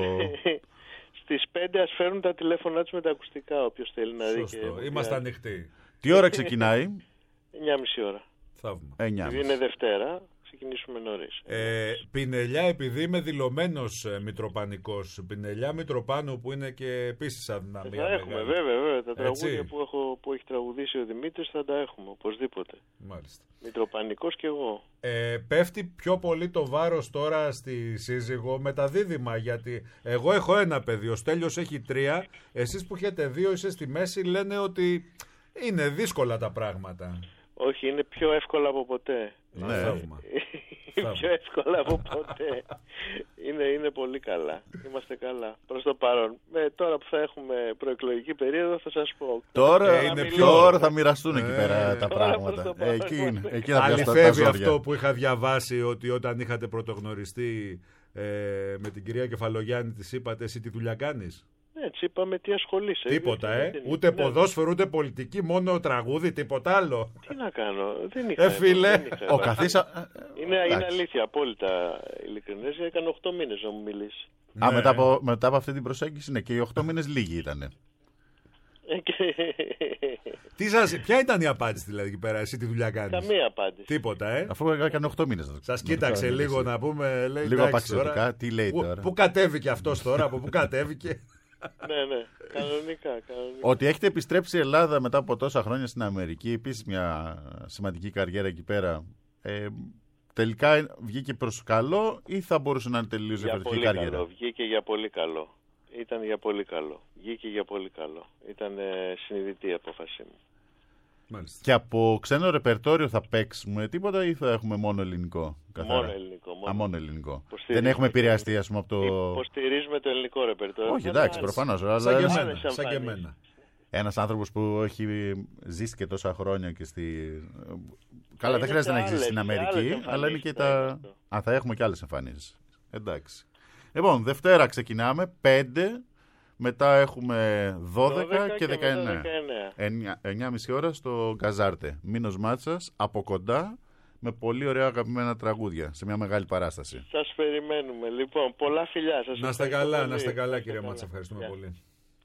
Στις πέντε ας φέρουν τα τηλέφωνά τους με τα ακουστικά, όποιος θέλει να δει. Σωστό. Είμαστε ανοιχτοί. Τι ώρα ξεκινάει? εννιά και μισή ώρα. Θαύμα. Επειδή είναι Δευτέρα. Ξεκινήσουμε νωρίς. Ε, Πινελιά, επειδή είμαι δηλωμένος ε, Μητροπανικός, Πινελιά Μητροπάνου που είναι και επίσης αδυναμία. Θα έχουμε, μεγάλη. βέβαια, βέβαια. Τα τραγούδια που, έχω, που έχει τραγουδήσει ο Δημήτρης θα τα έχουμε, οπωσδήποτε. Μάλιστα. Μητροπανικός κι εγώ. Ε, πέφτει πιο πολύ το βάρος τώρα στη σύζυγο με τα δίδυμα, γιατί εγώ έχω ένα παιδί, ο Στέλιος έχει τρία, εσείς που έχετε δύο, είστε στη μέση, λένε ότι είναι δύσκολα τα πράγματα. Όχι, είναι πιο εύκολα από ποτέ. Ναι, θαύμα. Πιο εύκολα από ποτέ. είναι, είναι πολύ καλά. Είμαστε καλά. Προς το παρόν. Με, τώρα που θα έχουμε προεκλογική περίοδο θα σας πω. Τώρα, ε, είναι πιο... τώρα θα μοιραστούν ε, εκεί πέρα ε, τα πράγματα. Ε, εκεί είναι. Εκεί θα αληθεύει αυτό που είχα διαβάσει, ότι όταν είχατε πρωτογνωριστεί ε, με την κυρία Κεφαλογιάννη της είπατε εσύ τι δουλειά κάνεις? Έτσι είπαμε, τι ασχολείσαι. Τίποτα, ε. Δεν ούτε ναι. ποδόσφαιρο, ούτε πολιτική, μόνο τραγούδι, τίποτα άλλο. Τι να κάνω, δεν είχα. Ε, φίλε. Δεν είχα, ο καθίσα... είναι, είναι αλήθεια, απόλυτα ειλικρινές. Έκανε οκτώ μήνες να μου μιλήσει. Α, ναι. μετά, από, μετά από αυτή την προσέγγιση, ναι, και οι οκτώ μήνες λίγοι ήτανε. Τι σας, ποια ήταν η απάντηση δηλαδή εκεί πέρα, εσύ τι δουλειά κάνεις? Καμία απάντηση. Τίποτα, ε. Αφού έκανε οκτώ μήνες. Σας κοίταξε λίγο να πούμε. Λέει, λίγο απαξιωτικά, τι λέει που, τώρα. Πού κατέβηκε αυτός τώρα, από πού κατέβηκε? Ναι, ναι, κανονικά, κανονικά. Ότι έχετε επιστρέψει η Ελλάδα μετά από τόσα χρόνια στην Αμερική, επίσης μια σημαντική καριέρα εκεί πέρα, ε, τελικά βγήκε προς καλό ή θα μπορούσε να είναι τελείως διαφορετική καριέρα? Καλό. Βγήκε για πολύ καλό. Ήταν για πολύ καλό. Βγήκε για πολύ καλό. Ήταν ε, συνειδητή η απόφασή μου. Μάλιστα. Και από ξένο ρεπερτόριο θα παίξουμε τίποτα ή θα έχουμε μόνο ελληνικό? Καθαρά? Μόνο ελληνικό. Μόνο, Α, μόνο ελληνικό. Δεν έχουμε επηρεαστεί, ας πούμε, από το. Υποστηρίζουμε το ελληνικό ρεπερτόριο. Όχι, εντάξει, προφανώς. Σαν, αλλά... και εμένα, σαν και εμένα. Ένας άνθρωπος που έχει ζήσει και τόσα χρόνια και στη. Καλά, δεν χρειάζεται να έχει ζήσει στην Αμερική, αλλά είναι και τα. Α, θα έχουμε και άλλες εμφανίσεις. Εντάξει. Λοιπόν, Δευτέρα ξεκινάμε, πέντε. Μετά έχουμε δώδεκα, δώδεκα και δεκαεννέα. εννιά και μισή ώρα στο Γκαζάρτε. Μήνος Μάτσας, από κοντά, με πολύ ωραία αγαπημένα τραγούδια, σε μια μεγάλη παράσταση. Σας περιμένουμε. Λοιπόν, πολλά φιλιά. Σας να είστε καλά, πολύ. να είστε καλά κύριε Μάτσα. Ευχαριστούμε yeah. πολύ.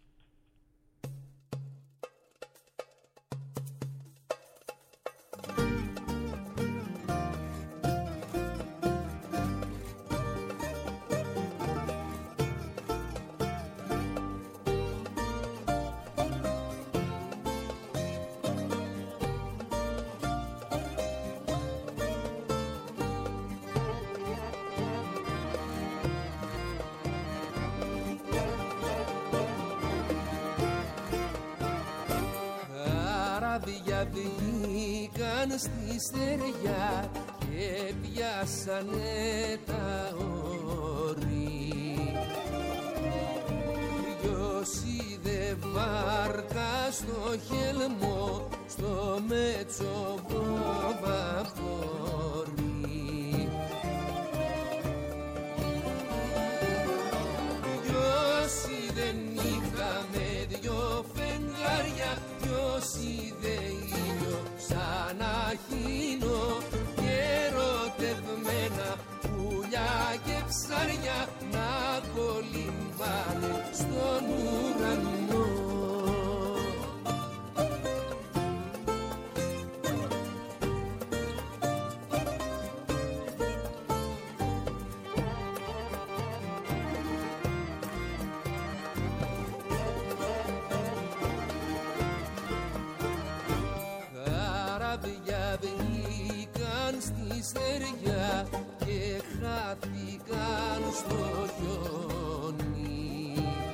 Βγήκαν στη στεριά και πιάσανε τα όρη. ποιος είδε βάρκα στο χελμό, στο Μετσοβοβαπόρι. Ποιος είδε νύχτα με δυο φεγγάρια, ποιος είδε ήλιο σαν αχίνο και ερωτευμένα πουλιά και ψάρια να κολυμβάνε στον ουρανό. Καράβια βγήκαν στη στεριά και χάθηκαν στο χιόνι.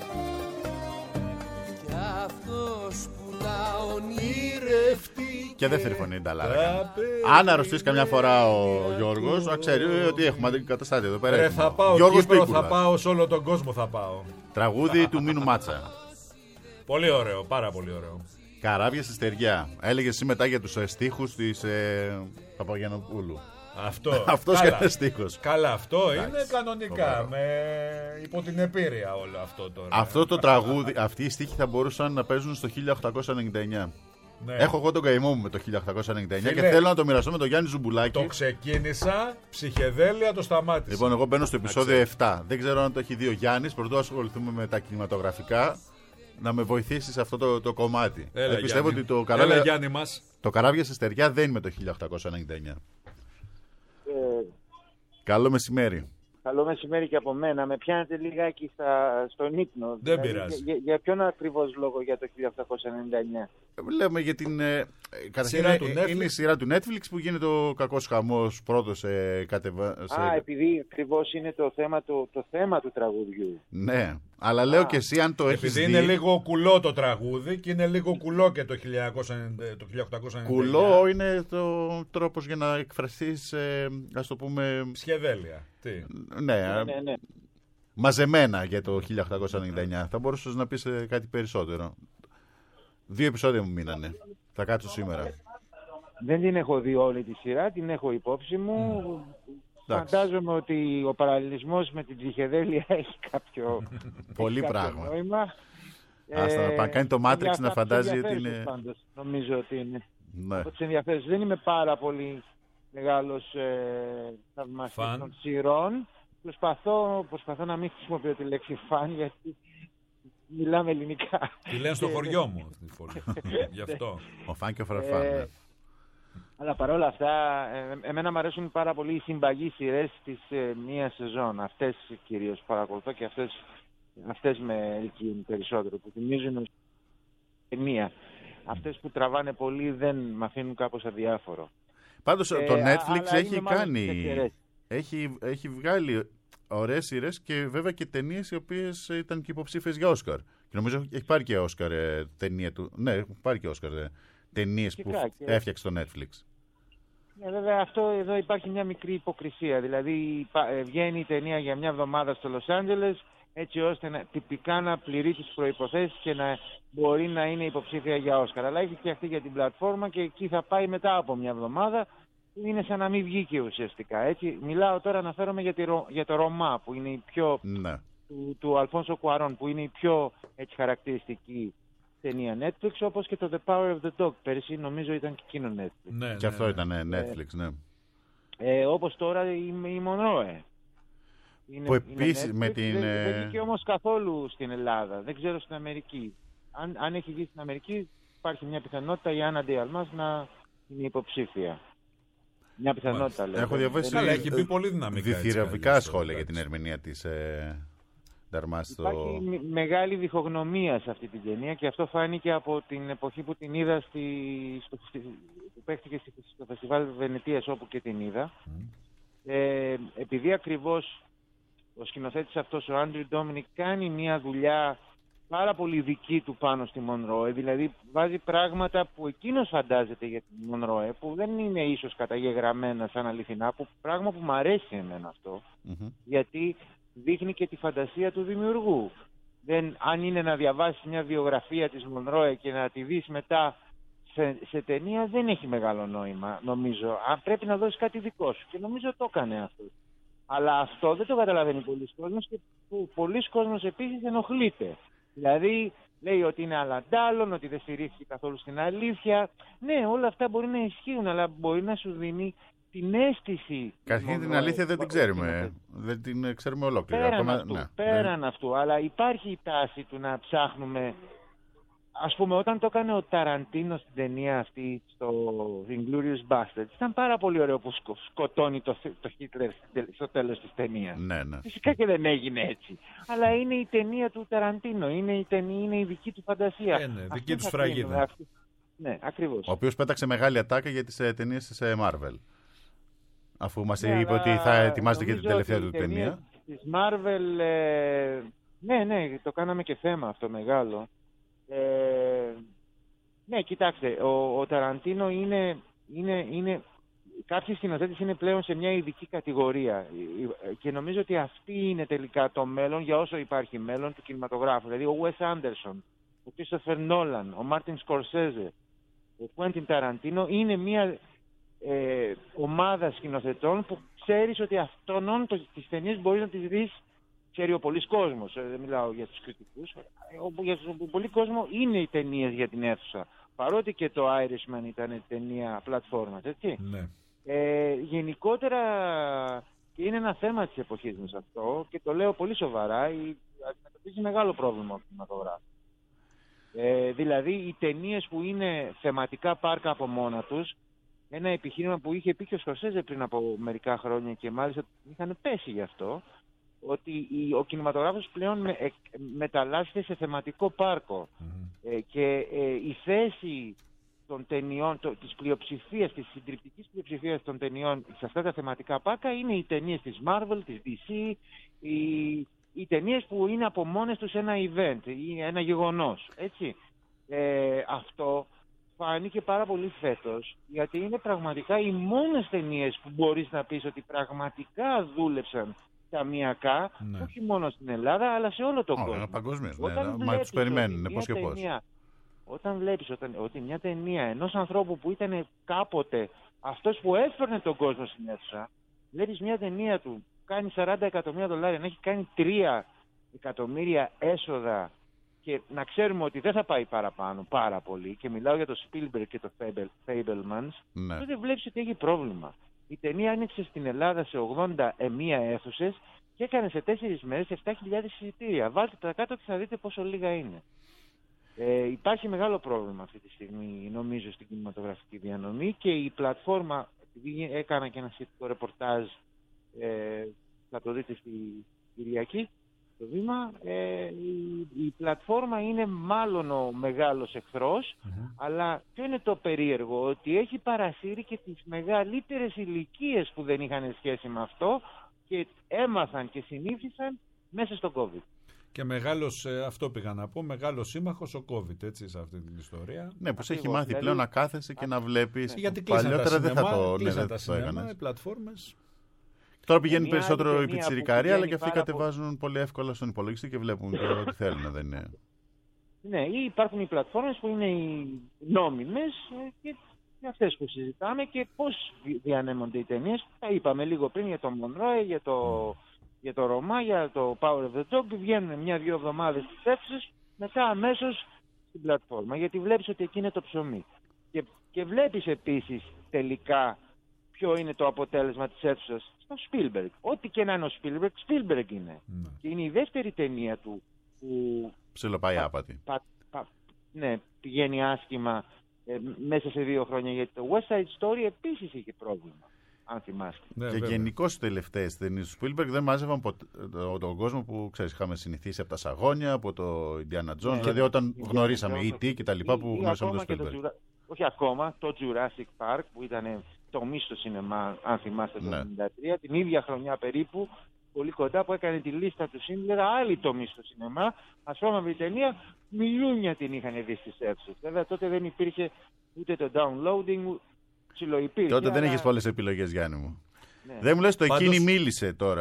Κι αυτός που τα ονειρευτεί Και δεύτερη φωνή Νταλάρα. Αν αρρωστήσει καμιά φορά ο Γιώργος, να ξέρει ότι έχουμε αντικαταστάτη εδώ πέρα. Ε, θα πάω Γιώργος Κύπρο, Πίκουλας. θα πάω σε όλο τον κόσμο θα πάω. Τραγούδι του Μίνου Μάτσα. Πολύ ωραίο, πάρα πολύ ωραίο. Καράβια στη στεριά. Έλεγε εσύ μετά για τους ε, στίχους της ε, Παπαγιανοπούλου. Αυτό. Αυτός καλά. έκανε στίχος. Καλά, αυτό Εντάξει, είναι κανονικά. φοβερό. Με... Υπό την επίρρεια όλο αυτό τώρα. Αυτό το τραγούδι, αυτοί οι στίχοι θα μπορούσαν να παίζουν στο χίλια οκτακόσια ενενήντα εννιά. Ναι. Έχω εγώ τον καημό μου με το χίλια οκτακόσια ενενήντα εννιά Φίλε, και θέλω να το μοιραστώ με τον Γιάννη Ζουμπουλάκη. Το ξεκίνησα, ψυχεδέλεια το σταμάτησα. Λοιπόν, εγώ μπαίνω στο επεισόδιο επτά. Δεν ξέρω αν το έχει δει ο Γιάννης. Πρωτού ασχοληθούμε με τα κινηματογραφικά, να με βοηθήσει σε αυτό το, το κομμάτι. Έλα, Ε, πιστεύω Γιάννη. ότι το, Έλα, καράβια, Γιάννη μας. το καράβια στη στεριά δεν είναι με το χίλια οκτακόσια ενενήντα εννιά. Ε, Καλό μεσημέρι. καλό μεσημέρι και από μένα. Με πιάνετε λιγάκι στα, στον ύπνο. Δεν Δηλαδή, πειράζει. Για, για ποιον ακριβώς λόγο για το χίλια οκτακόσια ενενήντα εννιά. Λέμε για την. Ε, καταρχήν Σειρά είναι, του Netflix. είναι η σειρά του Netflix που γίνεται ο κακός χαμός πρώτος σε κατεβα... σε- Α, επειδή ακριβώς είναι το θέμα, το, το θέμα του τραγουδιού. Ναι, αλλά λέω Α. και εσύ αν το έχεις Επειδή δει. είναι λίγο κουλό το τραγούδι και είναι λίγο κουλό και το χίλια οκτακόσια ενενήντα εννιά. Κουλό είναι το τρόπος για να εκφραστείς, ε, ας το πούμε, Ψυχεδέλεια. Τι. ναι, Ναι, ναι, ναι. μαζεμένα για το χίλια οκτακόσια ενενήντα εννιά. Θα μπορούσες να πεις ε, κάτι περισσότερο. Δύο επεισόδια μου μείνανε. Θα κάτσω σήμερα. Δεν την έχω δει όλη τη σειρά, την έχω υπόψη μου. Εντάξει. Φαντάζομαι ότι ο παραλληλισμός με την ψυχεδέλεια έχει κάποιο, Πολύ έχει κάποιο πράγμα. νόημα. Άστα, να κάνει το Matrix ενδιαφέρον- να φαντάζει ότι ενδιαφέρουσες είναι- πάντως, νομίζω ότι είναι. Ναι. Από τις ενδιαφέρουσες. Δεν είμαι πάρα πολύ μεγάλος ε, θαυμαστής Φαν. των σειρών. Προσπαθώ, προσπαθώ να μην χρησιμοποιώ τη λέξη φαν γιατί μιλάμε ελληνικά. Τη λένε στο χωριό μου αυτή τη φορά. Γι' αυτό. Ο Φαν και ο Φραφάν. Ε, ναι. Αλλά παρόλα αυτά, ε, εμένα μου αρέσουν πάρα πολύ οι συμπαγείς σειρές της ε, μία σεζόν. Αυτές κυρίως παρακολουθώ και αυτές, αυτές με ελκύουν περισσότερο, που θυμίζουν μία. Αυτές που τραβάνε πολύ δεν με αφήνουν κάπως αδιάφορο. Πάντως Ε, το α- Netflix αλλά έχει είναι μάλλον κάνει. στις εξαιρέσεις. Έχει, έχει βγάλει ωραίες σειρές και βέβαια και ταινίες οι οποίες ήταν και υποψήφιες για Όσκαρ. Και νομίζω έχει πάρει και Όσκαρ ε, ταινία του. Ναι, έχει πάρει και Όσκαρ ε, ταινίες που Φυσικά, και- έφτιαξε το Netflix. Ναι, βέβαια αυτό εδώ υπάρχει μια μικρή υποκρισία. Δηλαδή υπα- ε, βγαίνει η ταινία για μια εβδομάδα στο Λος Άντζελες έτσι ώστε να, τυπικά να πληρεί τις προϋποθέσεις και να μπορεί να είναι υποψήφια για Όσκαρ. Αλλά έχει φτιαχτεί για την πλατφόρμα και εκεί θα πάει μετά από μια εβδομάδα. Είναι σαν να μην βγήκε ουσιαστικά. Έτσι. Μιλάω τώρα, αναφέρομαι για, τη, Ρο- για το Ρωμά που είναι η πιο, Ναι. του, του Αλφόνσο Κουαρών που είναι η πιο έτσι, χαρακτηριστική ταινία Netflix, όπως και το The Power of the Dog. Πέρσι νομίζω ήταν και εκείνο Netflix. Ναι, Και ναι, αυτό ναι. ήταν ε, Netflix, ναι. Ε, όπως τώρα η, η Μονρόε. Είναι, Που είναι επίσης Netflix, με την, Δεν, ε, δεν βγήκε όμως καθόλου στην Ελλάδα. Δεν ξέρω στην Αμερική. Αν, αν έχει βγει στην Αμερική, υπάρχει μια πιθανότητα η Άννα Ντε Αρμάς να είναι υποψήφια. Μια πιθανότητα λέω. Έχω διαβάσει Καλά, έχει πει πολύ δυναμικά, έτσι διθυραβικά κι αλλιώς, σχόλια για εντάξει. την ερμηνεία της ε, Νταρμάς στο... Υπάρχει μ- μεγάλη διχογνωμία σε αυτή την ταινία και αυτό φάνηκε από την εποχή που την είδα στη, στο, στη, που παίχτηκε στη- στο Φεστιβάλ Βενετίας όπου και την είδα. Ε, επειδή ακριβώς ο σκηνοθέτης αυτός, ο Άντριου Ντόμινικ, κάνει μια δουλειά πάρα πολύ δική του πάνω στη Μονρόε, δηλαδή βάζει πράγματα που εκείνος φαντάζεται για την Μονρόε, που δεν είναι ίσως καταγεγραμμένα σαν αληθινά, που, πράγμα που μου αρέσει εμένα αυτό, Μμμ. γιατί δείχνει και τη φαντασία του δημιουργού. δεν, αν είναι να διαβάσεις μια βιογραφία της Μονρόε και να τη δεις μετά σε, σε ταινία, δεν έχει μεγάλο νόημα, νομίζω. Αν πρέπει να δώσεις κάτι δικό σου. Και νομίζω το έκανε αυτό. Αλλά αυτό δεν το καταλαβαίνει πολλοί κόσμος και πολλοί κόσμος επίσης ενοχλείται. Δηλαδή λέει ότι είναι αλλαντάλλον, ότι δεν στηρίχθηκε καθόλου στην αλήθεια. Ναι, όλα αυτά μπορεί να ισχύουν, αλλά μπορεί να σου δίνει την αίσθηση. Καταρχήν την αλήθεια δεν την ξέρουμε. Δεν την ξέρουμε ολόκληρη. Πέραν, Ακόμα, αυτού, ναι, πέραν ναι. αυτού. Αλλά υπάρχει η τάση του να ψάχνουμε. Ας πούμε, όταν το έκανε ο Ταραντίνο στην ταινία αυτή, στο Inglourious Basterds, ήταν πάρα πολύ ωραίο που σκο, σκοτώνει το, το Χίτλερ στο τέλος της ταινίας. Ναι, ναι. Φυσικά και δεν έγινε έτσι. Αλλά είναι η ταινία του Ταραντίνο, είναι η, ταινία, είναι η δική του φαντασία. Ε, ναι, δική του σφραγίδα. Ναι, ακριβώς. Ο οποίος πέταξε μεγάλη ατάκα για τις ε, ταινίες της ε, Marvel. Αφού μας ναι, είπε ότι θα ετοιμάζεται και την τελευταία του ταινία. Της Marvel, ε, ναι, ναι, το κάναμε και θέμα αυτό μεγάλο. Ε, ναι, κοιτάξτε, ο, ο Ταραντίνο είναι, είναι, είναι, κάποιοι σκηνοθέτες είναι πλέον σε μια ειδική κατηγορία και νομίζω ότι αυτή είναι τελικά το μέλλον, για όσο υπάρχει μέλλον, του κινηματογράφου. Δηλαδή ο Wes Anderson, ο Christopher Nolan, ο Martin Scorsese, ο Quentin Tarantino είναι μια ε, ομάδα σκηνοθετών που ξέρεις ότι αυτόν τις ταινίες μπορείς να τις δεις. Ξέρει ο πολλής κόσμος, δεν μιλάω για τους κριτικούς, για τον πολλή κόσμο είναι οι ταινίες για την αίθουσα. Παρότι και το Irishman ήταν ταινία πλατφόρμας, έτσι. Ναι. Ε, γενικότερα, και είναι ένα θέμα της εποχής μας αυτό, και το λέω πολύ σοβαρά, αντιμετωπίζει μεγάλο πρόβλημα ο κινηματογράφος. Ε, δηλαδή, οι ταινίες που είναι θεματικά πάρκα από μόνα τους, ένα επιχείρημα που είχε πει και ο Σκορσέζε πριν από μερικά χρόνια και μάλιστα είχαν πέσει γι' αυτό, ότι ο κινηματογράφος πλέον με, ε, μεταλλάσσεται σε θεματικό πάρκο. Mm-hmm. ε, και ε, η θέση των ταινιών, το, της πλειοψηφίας, της συντριπτικής πλειοψηφίας των ταινιών σε αυτά τα θεματικά πάρκα είναι οι ταινίες της Marvel, της ντι σι, οι, οι ταινίες που είναι από μόνες τους ένα event ή ένα γεγονός. Έτσι. Ε, αυτό φάνηκε πάρα πολύ φέτος, γιατί είναι πραγματικά οι μόνες ταινίες που μπορείς να πεις ότι πραγματικά δούλεψαν ταμιακά, ναι. όχι μόνο στην Ελλάδα, αλλά σε όλο τον oh, κόσμο. Παγκοσμίως, ναι, μα τους περιμένουν πώς και πώς. Ταινία, όταν βλέπεις όταν, ότι μια ταινία ενός ανθρώπου που ήταν κάποτε αυτός που έφερνε τον κόσμο στην αίθουσα, βλέπεις μια ταινία του κάνει σαράντα εκατομμύρια δολάρια, να έχει κάνει τρία εκατομμύρια έσοδα και να ξέρουμε ότι δεν θα πάει παραπάνω πάρα πολύ, και μιλάω για το Spielberg και το Fabelmans, ναι. τότε βλέπεις ότι έχει πρόβλημα. Η ταινία άνοιξε στην Ελλάδα σε ογδόντα μία αίθουσες και έκανε σε τέσσερις μέρες επτά χιλιάδες εισιτήρια. Βάλτε τα κάτω και θα δείτε πόσο λίγα είναι. Ε, υπάρχει μεγάλο πρόβλημα αυτή τη στιγμή, νομίζω, στην κινηματογραφική διανομή, και η πλατφόρμα, επειδή έκανα και ένα σχετικό ρεπορτάζ, ε, θα το δείτε στη Κυριακή, το βήμα, ε, η, η πλατφόρμα είναι μάλλον ο μεγάλος εχθρός, mm-hmm. αλλά ποιο είναι το περίεργο, ότι έχει παρασύρει και τις μεγαλύτερες ηλικίες που δεν είχαν σχέση με αυτό και έμαθαν και συνήθισαν μέσα στο COVID. Και μεγάλος, αυτό πήγα να πω, μεγάλος σύμμαχος ο COVID, έτσι, σε αυτή την ιστορία. Ναι, πως έχει μάθει δηλαδή, πλέον να κάθεσαι και να βλέπεις. Ναι. Γιατί παλιότερα δεν θα το, ναι, δεν τα το έκανες. Οι πλατφόρμες. Τώρα πηγαίνει περισσότερο η πιτσιρικαρία, αλλά και αυτοί κατεβάζουν πο... πολύ εύκολα στον υπολογιστή και βλέπουν και ό,τι θέλουν, δεν είναι. Ναι, ή υπάρχουν οι πλατφόρμες που είναι οι νόμιμες και αυτές που συζητάμε και πώς διανέμονται οι ταινίες. Τα είπαμε λίγο πριν για το Μονρόε, για το, mm. για το Ρωμά, για το Power of the Dog, που βγαίνουν μια-δύο εβδομάδες στις αίθουσες, μετά αμέσως στην πλατφόρμα, γιατί βλέπεις ότι εκεί είναι το ψωμί. Και, και βλέπεις επίσης τελικά ποιο είναι το αποτέλεσμα της αίθουσας στο Spielberg. Ό,τι και να είναι ο Spielberg, Spielberg είναι. Mm. Και είναι η δεύτερη ταινία του που ψιλοπάει άπατη. Πα, πα, ναι, πηγαίνει άσχημα ε, μέσα σε δύο χρόνια, γιατί το West Side Story επίσης είχε πρόβλημα, αν θυμάστε. Ναι, και γενικώς οι τελευταίες ταινίες του Spielberg δεν μάζευαν ποτέ, το, τον κόσμο που ξέρεις, είχαμε συνηθίσει από τα Σαγόνια, από το Indiana Jones, ναι, δηλαδή όταν Indiana γνωρίσαμε ι τι και τα λοιπά που γνωρίσαμε το Spielberg. Το, όχι ακόμα, το Jurassic Park που ήταν τομή στο σινεμά, αν θυμάστε, το χίλια εννιακόσια εβδομήντα τρία, την ίδια χρονιά περίπου, πολύ κοντά, που έκανε τη λίστα του Schindler, άλλη τομή στο σινεμά, ασφάλμαυρη ταινία, μιλούνια την είχαν δει στις αίθουσες. Βέβαια τότε δεν υπήρχε ούτε το downloading, ψιλοϊπήρχε. Τότε αλλά... δεν είχες πολλές επιλογές, Γιάννη μου. Ναι. Δεν μου λες το Πάντως... εκείνη μίλησε τώρα.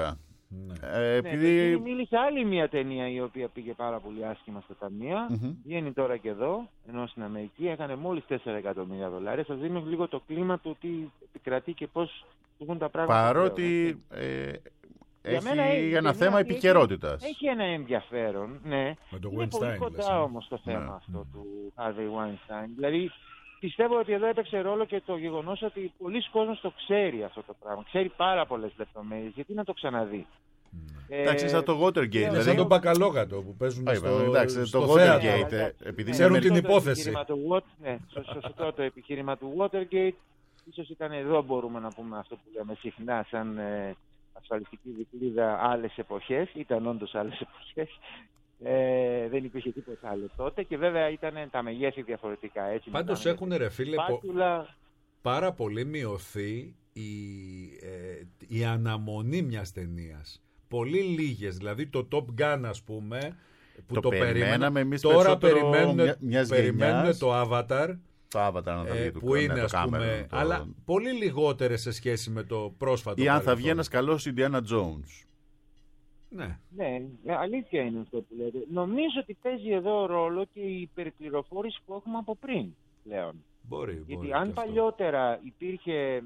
Ναι. Ε, επειδή... Ναι, μίλησε άλλη μια ταινία η οποία πήγε πάρα πολύ άσχημα στα ταμεία. Mm-hmm. Βγαίνει τώρα και εδώ, ενώ στην Αμερική έκανε μόλις τέσσερα εκατομμύρια δολάρια. Σας δίνω λίγο το κλίμα του τι επικρατεί και πώς βγουν τα πράγματα. Παρότι ε, έχει έχει ένα θέμα επικαιρότητας. Έχει, έχει ένα ενδιαφέρον, ναι. Με το Είναι Weinstein, πολύ κοντά λες, όμως το θέμα ναι. αυτό του Harvey Weinstein. Δηλαδή, πιστεύω ότι εδώ έπαιξε ρόλο και το γεγονός ότι πολλοί κόσμος το ξέρει αυτό το πράγμα. Ξέρει πάρα πολλές λεπτομέρειες. Γιατί να το ξαναδεί. Ε, εντάξει, σαν το Watergate. Είναι δηλαδή... σαν τον Μπακαλόγατο που παίζουν Ά, στο, εντάξει, στο το θέατρο. Watergate, ε, επειδή ξέρουν είναι την υπόθεση. Το, ναι, σωστό το επιχείρημα του Watergate. Ίσως ήταν εδώ, μπορούμε να πούμε αυτό που λέμε συχνά, σαν ε, ασφαλιστική δικλείδα άλλες εποχές. Ήταν όντως άλλες εποχές. Ε, δεν υπήρχε τίποτα άλλο τότε και βέβαια ήταν τα μεγέθη διαφορετικά. Έτσι, πάντως έχουν ρε φίλε πάτουλα... πάρα πολύ μειωθεί η, ε, η αναμονή μιας ταινίας. Πολύ λίγες, δηλαδή το Top Gun ας πούμε που το, το περιμέναμε εμείς τώρα περιμένουν, μια, μιας περιμένουν γενιάς, το Avatar το Avatar να θα βγει ε, του, που είναι ναι, ας το πούμε Cameron, το... αλλά πολύ λιγότερες σε σχέση με το πρόσφατο ή αν θα παρελθόν. βγει ένας καλός Indiana Jones. Ναι. Ναι, αλήθεια είναι αυτό που λέτε. Νομίζω ότι παίζει εδώ ρόλο και η υπερπληροφόρηση που έχουμε από πριν πλέον. Μπορεί, Γιατί μπορεί αν παλιότερα υπήρχε...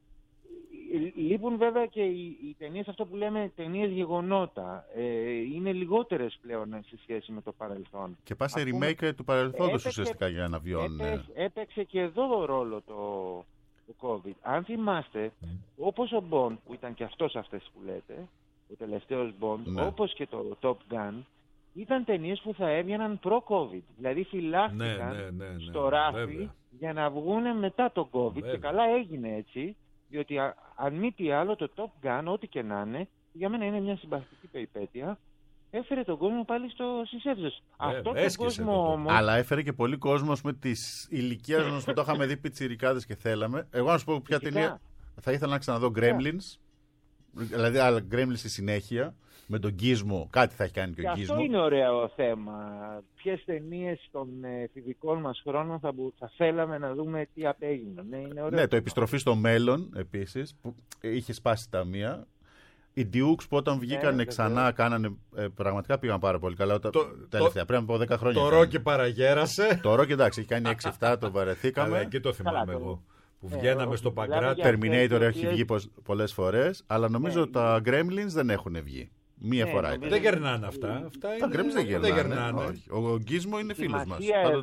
Λείπουν βέβαια και οι, οι ταινίες, αυτό που λέμε ταινίες γεγονότα. Ε, είναι λιγότερες πλέον σε σχέση με το παρελθόν. Και πας σε πούμε, remake του παρελθόντος έπαιξε, ουσιαστικά για να βιώνουν. Έπαιξε, έπαιξε και εδώ ρόλο το, το COVID. Αν θυμάστε, mm. όπως ο Bond, που ήταν και αυτός αυτές που λέτε, ο τελευταίος Bond, ναι. όπως και το Top Gun, ήταν ταινίες που θα έβγαιναν προ-COVID. Δηλαδή φυλάχτηκαν ναι, ναι, ναι, ναι, στο ράφι βέβαια. για να βγουν μετά το COVID. Βέβαια. Και καλά έγινε έτσι, διότι α, αν μη τι άλλο το Top Gun, ό,τι και να είναι, για μένα είναι μια συμπαθητική περιπέτεια, έφερε τον κόσμο πάλι στο συσσεύζες. Αυτό τον κόσμο όμως... Αλλά έφερε και πολύ κόσμο με τις ηλικίες μας που το είχαμε δει πιτσιρικάδες και θέλαμε. Εγώ να σου πω ποια ταινία θα ήθελα να ξαναδώ, Gremlins. Δηλαδή, αλλά Gremlins στη συνέχεια. Με τον Gizmo, κάτι θα έχει κάνει και, και ο Gizmo. Αυτό είναι ωραίο θέμα. Ποιες ταινίες των εφηβικών μας χρόνων θα, θα θέλαμε να δούμε τι απέγινε. Ναι, είναι ωραίο. Ναι, το Επιστροφή στο μέλλον επίσης, που είχε σπάσει τα μία. Οι Dukes που όταν βγήκαν ναι, ξανά ναι. κάνανε, ε, πραγματικά πήγαν πάρα πολύ καλά. Όταν, το, τελευταία, το, πριν από δέκα χρόνια. Το Rocky παραγέρασε. Το Rocky εντάξει, έχει κάνει έξι εφτά, το βαρεθήκαμε. Αλλά εκεί το θυμάμαι καλά, εγώ. Που ε, βγαίναμε στο Παγκράτη. Terminator έχει βγει πολλές φορές, αλλά νομίζω ναι. τα Gremlins δεν έχουν βγει. Μία ναι, φορά ήταν. Δεν γερνάνε αυτά. αυτά τα Gremlins δεν γερνάνε. Δεν γερνάνε. Όχι. Ο Gizmo είναι φίλος μας.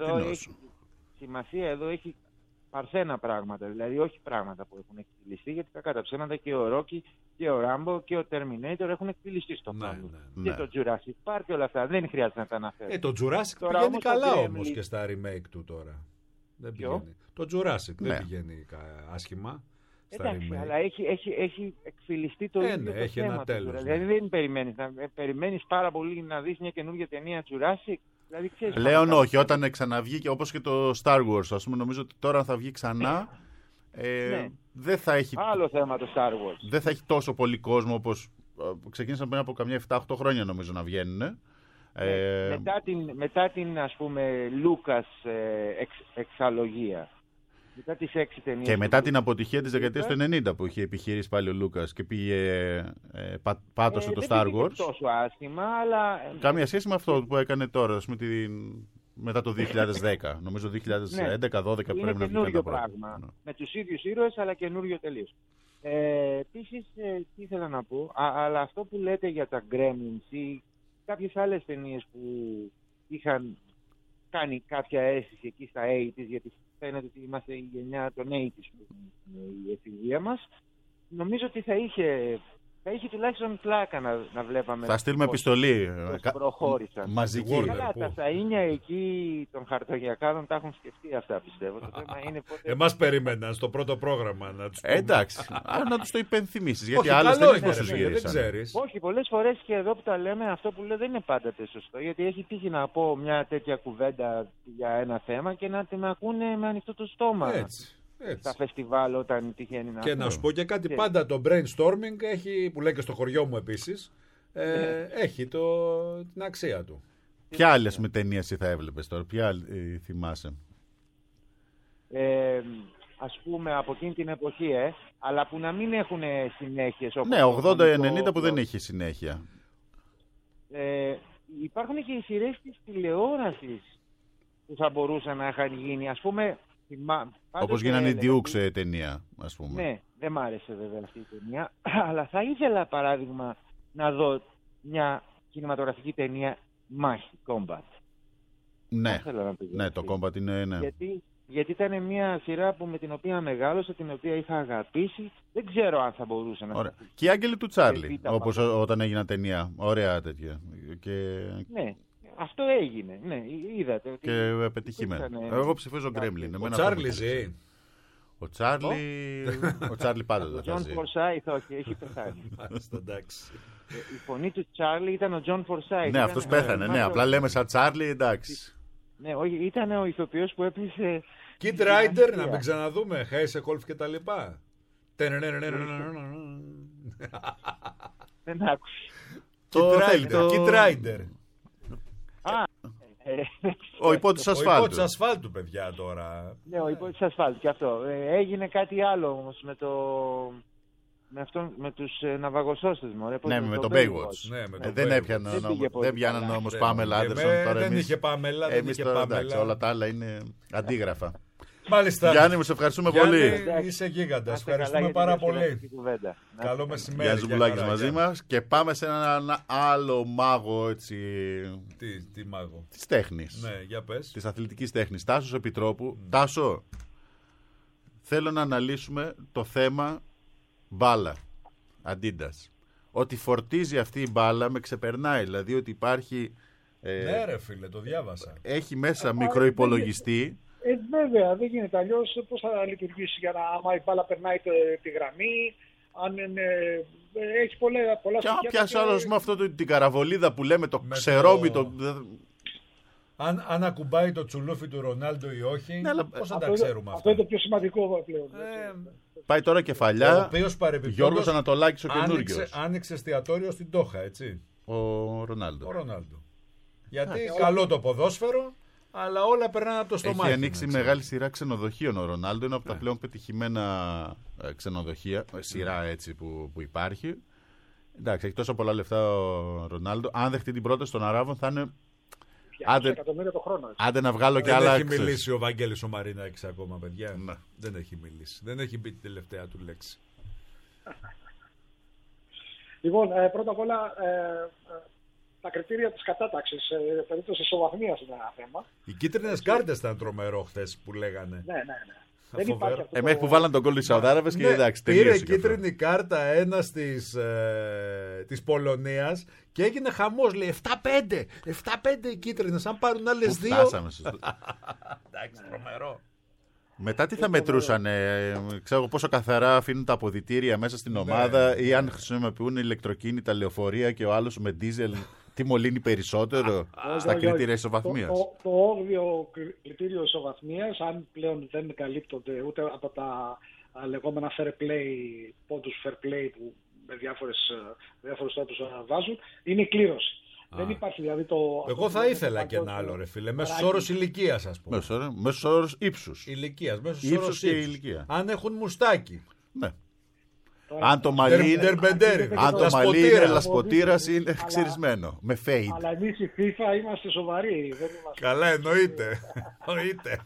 Σημασία εδώ έχει παρθένα πράγματα. Δηλαδή όχι πράγματα που έχουν εκπληστεί, γιατί κακά τα ψέματα και ο Rocky και ο Rambo και ο Terminator έχουν εκπληστεί στο ναι, πάνω. Ναι, και ναι. το Jurassic Park και όλα αυτά. Δεν χρειάζεται να τα αναφέρω. Ε, το Jurassic τώρα, πηγαίνει όμως, καλά το όμως και στα remake του τώρα. Δεν πηγαίνει. Το Jurassic ναι. δεν πηγαίνει άσχημα. Εντάξει, αλλά έχει, έχει, έχει εκφυλιστεί το ε, ίδιο ναι, το έχει θέμα ένα τέλος, ναι. Δηλαδή δεν περιμένεις. Να, περιμένεις πάρα πολύ να δεις μια καινούργια ταινία Jurassic. Δηλαδή, ξέρεις, Πλέον όχι, όταν ξαναβγεί όπως και το Star Wars, ας πούμε, νομίζω ότι τώρα θα βγει ξανά. Ε, ναι. δεν θα έχει, άλλο θέμα το Star Wars. Δεν θα έχει τόσο πολύ κόσμο όπως ξεκίνησαν πριν από καμιά επτά οκτώ χρόνια νομίζω να βγαίνουν. Ναι, ε, μετά, την, μετά την ας πούμε Λούκας ε, εξ, εξαλογία. Μετά τις έξι ταινίες. Και μετά την αποτυχία της δεκαετίας του ενενήντα που είχε επιχειρήσει πάλι ο Λούκας και πήγε ε, πα, πάτωσε ε, το Star Wars. Δεν τόσο άσχημα, αλλά... Κάμια σχέση με αυτό που έκανε τώρα, με την... μετά το δύο χιλιάδες δέκα. Νομίζω δύο χιλιάδες έντεκα δώδεκα ναι, πρέπει να βγει καινούριο πράγμα. Ναι. Με τους ίδιους ήρωες, αλλά καινούριο τελείως. Ε, επίσης, ε, τι ήθελα να πω, α, αλλά αυτό που λέτε για τα Gremlins ή κάποιες άλλες ταινίες που είχαν κάνει κάποια αίσθηση εκεί στα ογδόντα, γιατί φαίνεται ότι είμαστε η γενιά των ογδόντα που είναι η εφηβεία μας, νομίζω ότι θα είχε, θα είχε τουλάχιστον πλάκα να, να βλέπαμε. Θα στείλουμε επιστολή. Προχώρησαν. Μαζική. Καλά, τα σαΐνια εκεί των χαρτογιακάδων τα έχουν σκεφτεί αυτά, πιστεύω. Το θέμα είναι πότε... Εμάς περίμεναν στο πρώτο πρόγραμμα να τους πούμε. Εντάξει, να τους το υπενθυμίσεις. Γιατί όχι, άλλες καλό δεν είναι, ρε, δεν ξέρεις. Όχι, πολλές φορές και εδώ που τα λέμε, αυτό που λέω δεν είναι πάντα σωστό. Γιατί έχει τύχει να πω μια τέτοια κουβέντα για ένα θέμα και να την ακούνε με ανοιχτό το στόμα. Έτσι. Έτσι. Στα φεστιβάλ όταν τυχαίνει να... Και να σου πω και κάτι, και... πάντα το brainstorming έχει, που λέει και στο χωριό μου επίσης, ε, έχει το, την αξία του. Ποια άλλες με ταινίες θα έβλεπες τώρα, ποια άλλη θυμάσαι? Ε, ας πούμε, από εκείνη την εποχή, ε, αλλά που να μην έχουν συνέχειες. Ναι, ογδόντα ενενήντα που δεν είχε συνέχεια. Ε, υπάρχουν και οι σειρές της τηλεόρασης που θα μπορούσαν να είχαν γίνει, ας πούμε. Όπως γίνανε η Duke ταινία, ας πούμε. Ναι, δεν μ' άρεσε βέβαια αυτή η ταινία, αλλά θα ήθελα παράδειγμα να δω μια κινηματογραφική ταινία μάχη, combat. Ναι, ναι, το combat είναι, ναι. Γιατί, γιατί ήταν μια σειρά που με την οποία μεγάλωσα, την οποία είχα αγαπήσει, δεν ξέρω αν θα μπορούσε να... Ωραία. Και οι Άγγελοι του Τσάρλι, όπως όταν έγινε ταινία, ωραία τέτοια. Και... Ναι. Αυτό έγινε, ναι, είδατε. Ότι και πετυχημένο. Εγώ ψηφίζω Γκρέμλιν. Ο Τσάρλι ζει. Ο Τσάρλι. Ο Τσάρλι πάντοτε. Ο Τζον Φορσάιθ, όχι, έχει πεθάνει. Μάλιστα, εντάξει. Η φωνή του Τσάρλι ήταν ο Τζον Φορσάιθ. Ναι, αυτός πέθανε. Ναι, απλά λέμε σαν Τσάρλι, εντάξει. Ναι, όχι, ήταν ο ηθοποιός που έπαιζε. Kid Rider, να μην ξαναδούμε. Χάισε Κόλφ και τα λοιπά. Δεν άκουσε. Kid Rider. Ο υπότης ασφάλτου. Ο υπότης ασφάλτου, παιδιά, τώρα. Ναι, ο υπότης ασφάλτου και αυτό. Ε, έγινε κάτι άλλο όμως με το... Με, αυτόν, με τους ε, ναυαγοσώστες μου. Ρε, ναι, με το Baywatch. Ναι, με το ε, δεν έπιαναν δεν πιάναν όμως Πάμελα Άντερσον. Δεν είχε Πάμελα. Εμείς τώρα εντάξει, όλα τα άλλα είναι αντίγραφα. Μάλιστα. Γιάννη, μου σε ευχαριστούμε Γιάννη, πολύ. Είσαι γίγαντας. Ευχαριστούμε πάρα πολύ. Καλό μεσημέρι. Γεια Ζουμπουλάκης μαζί μας. Και πάμε σε έναν άλλο μάγο έτσι. Τι, τι μάγο? Της τέχνης. Ναι, για πες. Της αθλητικής τέχνης. Τάσος Επιτρόπου. Mm. Τάσο, θέλω να αναλύσουμε το θέμα μπάλα. Αντίντας. Ότι φορτίζει αυτή η μπάλα με ξεπερνάει. Δηλαδή ότι υπάρχει. Ε, ναι, ρε φίλε, το διάβασα. Έχει μέσα μικροϋπολογιστή. Ε, βέβαια, δεν γίνεται αλλιώς. Πώς θα λειτουργήσει για να, άμα η μπάλα περνάει το, τη γραμμή, αν είναι, έχει πολλά, πολλά στοιχεία. Και αν πιάσει άλλος με αυτό το, την καραβολίδα που λέμε, το ξερόμι, το... το... Αν, αν ακουμπάει το τσουλούφι του Ρονάλντο ή όχι, ναι, πώς θα τα ξέρουμε αυτό. Αυτό είναι το πιο σημαντικό πλέον. Ε, πάει τώρα κεφαλιά, Γιώργος Ανατολάκης ο καινούριος. Άνοιξε εστιατόριο στην Τόχα, έτσι. Ο Ρονάλντο. Ο Ρονάλντο. Γιατί Α, καλό ό, το ποδόσφαιρο, αλλά όλα περνάνε από το στομάχι. Έχει ανοίξει έτσι μεγάλη σειρά ξενοδοχείων ο Ρονάλντο. Είναι από τα πλέον πετυχημένα ξενοδοχεία, σειρά έτσι που, που υπάρχει. Εντάξει, έχει τόσο πολλά λεφτά ο Ρονάλντο. Αν δεχτεί την πρόταση των Αράβων θα είναι. Άντε, το χρόνο, άντε να βγάλω και δεν άλλα. Δεν έχει μιλήσει ο Βαγγέλης ο Μαρίνακης ακόμα, παιδιά. Ναι. Δεν έχει μιλήσει. Δεν έχει πει την τελευταία του λέξη. Λοιπόν, ε, πρώτα απ' όλα, ε, τα κριτήρια της κατάταξης, ε, περίπτωση ισοβαθμίας είναι ένα θέμα. Οι κίτρινες κάρτες ήταν τρομερό χθες που λέγανε. Ναι, ναι, ναι. Δεν υπάρχει αυτό ε, μέχρι που βάλαν τον γκολ της Σαουδάραβες και ναι, εντάξει, πήρε κίτρινη κάρτα ένας της, ε, της Πολωνίας και έγινε χαμός, λέει επτά πέντε, επτά πέντε οι κίτρινες, αν πάρουν άλλες δύο. Φτάσαμε. Εντάξει, τρομερό. Μετά τι θα μετρούσαν, ξέρω πόσο καθαρά αφήνουν τα αποδυτήρια μέσα στην ομάδα, ναι, ή αν χρησιμοποιούν ηλεκτροκίνητα λεωφορεία και ο άλλος με ντίζελ τι μολύνει περισσότερο στα κριτήρια ισοβαθμίας. Το, το, το όγδοιο κριτήριο ισοβαθμίας, αν πλέον δεν καλύπτονται ούτε από τα λεγόμενα fair play, πόντους fair play που με διάφορες, διάφορους τρόπους βάζουν, είναι η κλήρωση. Α. Δεν υπάρχει δηλαδή το. Εγώ θα ήθελα και ένα άλλο, ρε φίλε. Μέσος όρος ηλικίας, ας πούμε. Μέσος όρος ύψους. Ηλικίας. Μέσος όρος και ηλικία. Αν έχουν μουστάκι. Ναι. Τώρα, αν το μαλλί είναι, αν το μαλλί είναι λασποτήρας, είναι ξυρισμένο. Με fade. Αλλά εμείς η FIFA είμαστε σοβαροί. Δεν είμαστε... Καλά, εννοείται. εννοείται.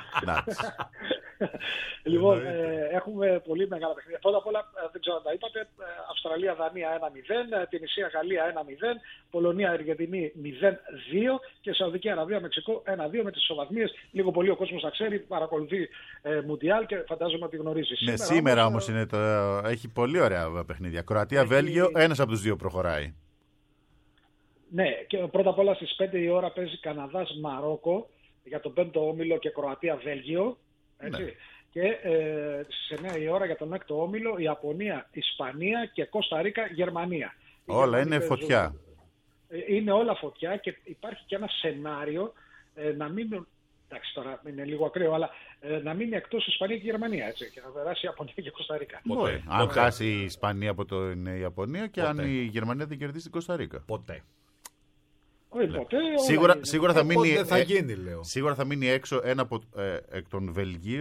Λοιπόν, ε, έχουμε πολύ μεγάλα παιχνίδια. Πρώτα απ' όλα, δεν ξέρω αν τα είπατε, Αυστραλία-Δανία ένα μηδέν, Τινησία-Γαλλία ένα μηδέν, Πολωνία-Αργεντινή μηδέν δύο και Σαουδική Αραβία-Μεξικό ένα δύο με τις ισοβαθμίες. Λίγο πολύ ο κόσμος θα ξέρει, παρακολουθεί ε, Μουντιάλ και φαντάζομαι ότι γνωρίζει. Ναι, σήμερα, σήμερα όμως είναι το... έχει πολύ ωραία παιχνίδια. Κροατία-Βέλγιο, έχει... ένας από τους δύο προχωράει. Ναι, και πρώτα απ' όλα στις πέντε η ώρα παίζει Καναδάς-Μαρόκο για τον πέμπτο όμιλο και Κροατία-Βέλγιο. Έτσι. Ναι. Και ε, στις εννιά η ώρα για τον έκτο όμιλο Ιαπωνία, Ισπανία και Κώστα Ρίκα, Γερμανία. Όλα είναι φωτιά. Είναι όλα φωτιά και υπάρχει και ένα σενάριο ε, να μην. Εντάξει, τώρα είναι λίγο ακραίο, αλλά ε, να μείνει εκτός Ισπανία και Γερμανία. Έτσι, και να περάσει Ιαπωνία και Κώστα Ρίκα. Ποτέ. Αν χάσει η Ισπανία από την Ιαπωνία και ποτέ. Αν η Γερμανία δεν κερδίσει την Κώστα Ρίκα. Ποτέ. Όχι, ποτέ, σίγουρα, σίγουρα, θα μείνει, θα γίνει, λέω. σίγουρα θα μείνει έξω ένα από, ε, εκ των Βελγίου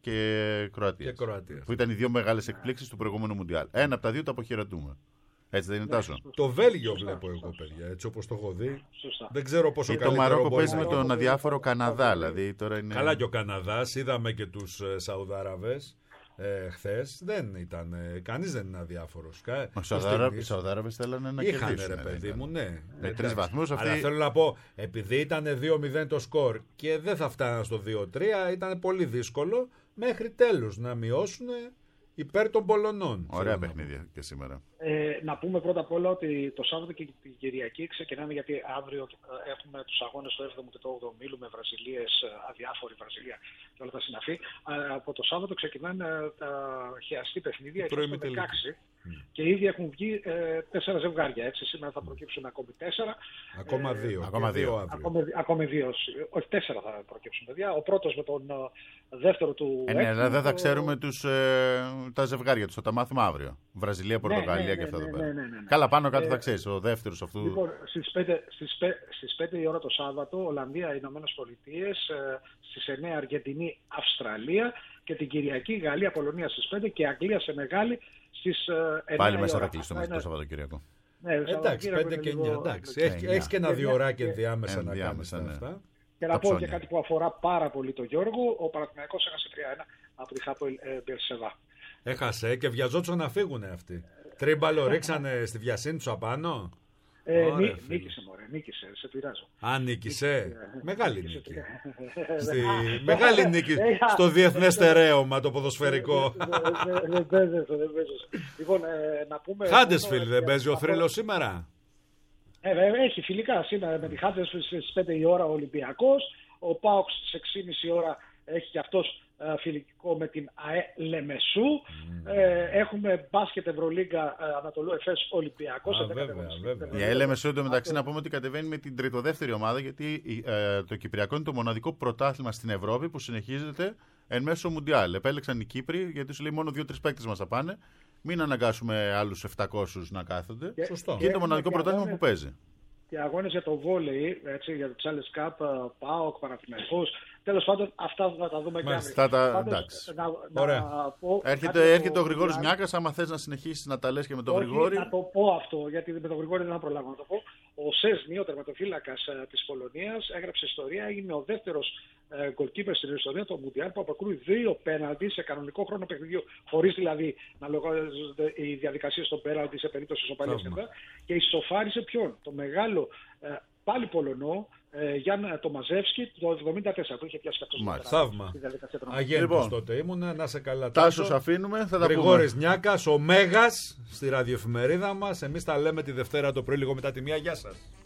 και Κροατίας. Και Κροατίας. Που ήταν οι δύο μεγάλες εκπλήξεις του προηγούμενου Μουντιάλ. Ένα από τα δύο το αποχαιρετούμε. Έτσι δεν είναι, Τάσο? Το Βέλγιο βλέπω εγώ, παιδιά, έτσι όπως το έχω δει. Σωστά. Δεν ξέρω πόσο Το καλύτερο Μαρόκο μπορεί παίζει να με είναι. τον αδιάφορο Καναδά. Δηλαδή, τώρα είναι... Καλά και ο Καναδάς, είδαμε και τους ε, Σαουδάραβες ε, χθες. Δεν ήταν, ε, κανείς δεν είναι αδιάφορος. Κα... Οι Σαουδάραβες θέλανε να Είχαν κερδίσουν. ρε παιδί μου, ναι. Με τρεις βαθμούς αυτοί... Αλλά θέλω να πω, επειδή ήταν δύο μηδέν το σκορ και δεν θα φτάναν στο δύο τρία, ήταν πολύ δύσκολο μέχρι τέλους να μειώσουν υπέρ των Πολωνών. Ωραία παιχνίδια και σήμερα. Ε, να πούμε πρώτα απ' όλα ότι το Σάββατο και την Κυριακή ξεκινάμε, γιατί αύριο έχουμε τους αγώνες στο έβδομο και το όγδοο ομίλου με Βραζιλίες, αδιάφορη Βραζιλία και όλα τα συναφή. Από το Σάββατο ξεκινάνε τα χειαστή παιχνίδια στο δεκαέξι mm. και ήδη έχουν βγει ε, τέσσερα ζευγάρια. Έτσι, σήμερα θα προκύψουν ακόμη τέσσερα. Ακόμα δύο. Ε, ακόμα δύο. Ακόμη, ακόμη δύο. Όχι, τέσσερα θα προκύψουν, παιδιά. Ο πρώτος με τον δεύτερο του. Ε, ναι, αλλά δεν θα ξέρουμε τους, ε, τα ζευγάρια τους, θα τα μάθουμε αύριο. Βραζιλία, Πορτογαλία ναι, ναι, και αυτά εδώ ναι, πέρα. ναι, ναι, ναι. Καλά, πάνω κάτω ε, θα ξέρεις. Ο δεύτερος αυτού. Λοιπόν, στις πέντε, στις, στις πέντε η ώρα το Σάββατο, Ολλανδία, Ηνωμένες Πολιτείες, στις εννέα Αργεντινή, Αυστραλία και την Κυριακή Γαλλία, Πολωνία στις πέντε και Αγγλία σε μεγάλη στις εννέα. Πάλι μέσα θα κλείσει το μάτι το Σαββατοκύριακο. Ναι, εντάξει, πέντε και εννέα. Έχει και ένα δύο ωράκια ενδιάμεσα να κάνεις αυτά. Και να πω και κάτι που αφορά πάρα πολύ τον Γιώργο, ο Παναθηναϊκός έχασε τρία ένα από τη Χάπολ Μπερσεβά. Έχασε και βιαζόντουσαν να φύγουν αυτοί. Τρίμπαλο ρίξανε στη βιασύνη τους απάνω. Ε, Ωρε, νί, νίκησε, μωρέ, νίκησε, σε πειράζω. Α, νίκησε. Μεγάλη νίκη. Στη... Μεγάλη νίκη στο διεθνές στερέωμα το ποδοσφαιρικό. Δεν παίζεσαι, δεν παίζεσαι. Λοιπόν, να πούμε... Χάντεσφιλ δεν παίζει ο θρύλος σήμερα? Έχει φιλικά σήμερα με τη Χάντεσφιλ στις πέντε η ώρα ο Ολυμπιακός. Ο ΠΑΟΚ στις έξι και μισή ώρα έχει και αυτός φιλικό με την ΑΕ Λεμεσού. Mm. Ε, έχουμε μπάσκετ Ευρωλίγκα Ανατολού Εφές Ολυμπιακός. Α, βέβαια, βέβαια. Η ΑΕ Λεμεσού εντωμεταξύ να πούμε ότι κατεβαίνει με την τριτοδεύτερη ομάδα, γιατί ε, το Κυπριακό είναι το μοναδικό πρωτάθλημα στην Ευρώπη που συνεχίζεται εν μέσω Μουντιάλ. Επέλεξαν οι Κύπροι, γιατί σου λέει μόνο δύο-τρεις παίκτες μας θα πάνε. Μην αναγκάσουμε άλλους επτακόσιους να κάθονται. Και, Σωστό. Και είναι το μοναδικό πρωτάθλημα αγώνες, που παίζει. Και αγώνες για το βόλεϊ, έτσι, για το Challenge Cup, ΠΑΟΚ, Παναθηναϊκός. Τέλος πάντων, αυτά θα τα δούμε και αύριο. Θα τα... Εντάξει. Να, Ωραία. Να πω έρχεται έρχεται ο Γρηγόρης Νιάκας, άμα θες να συνεχίσεις να τα λες και με τον Όχι, Γρηγόρη. Να το πω αυτό, γιατί με τον Γρηγόρη δεν θα προλάβω να το πω. Ο Σέσνη, ο τερματοφύλακας ε, της Πολωνίας, έγραψε ιστορία, έγινε ο δεύτερος ε, goalkeeper στην ιστορία του Μουντιάλ που αποκρούει δύο πέναλτι σε κανονικό χρόνο παιχνιδιού, χωρίς δηλαδή να λογίζονται οι διαδικασίες των πέναλτι σε περίπτωση ισοπαλίας και ισοφάρισε ποιον? Το μεγάλο ε, πάλι Πολωνό, ε, Γιάννα Τομαζεύσκι, το εβδομήντα τέσσερα που είχε πιάσει αυτός. Θαύμα. Αγέντος λοιπόν, τότε ήμουνα, να σε καλά. Τάσος αφήνουμε, θα τα Γρηγόρης πούμε. Νιάκας, ο Μέγας στη ραδιοεφημερίδα μας. Εμείς τα λέμε τη Δευτέρα το πρωί λίγο μετά τη μία. Γεια σας.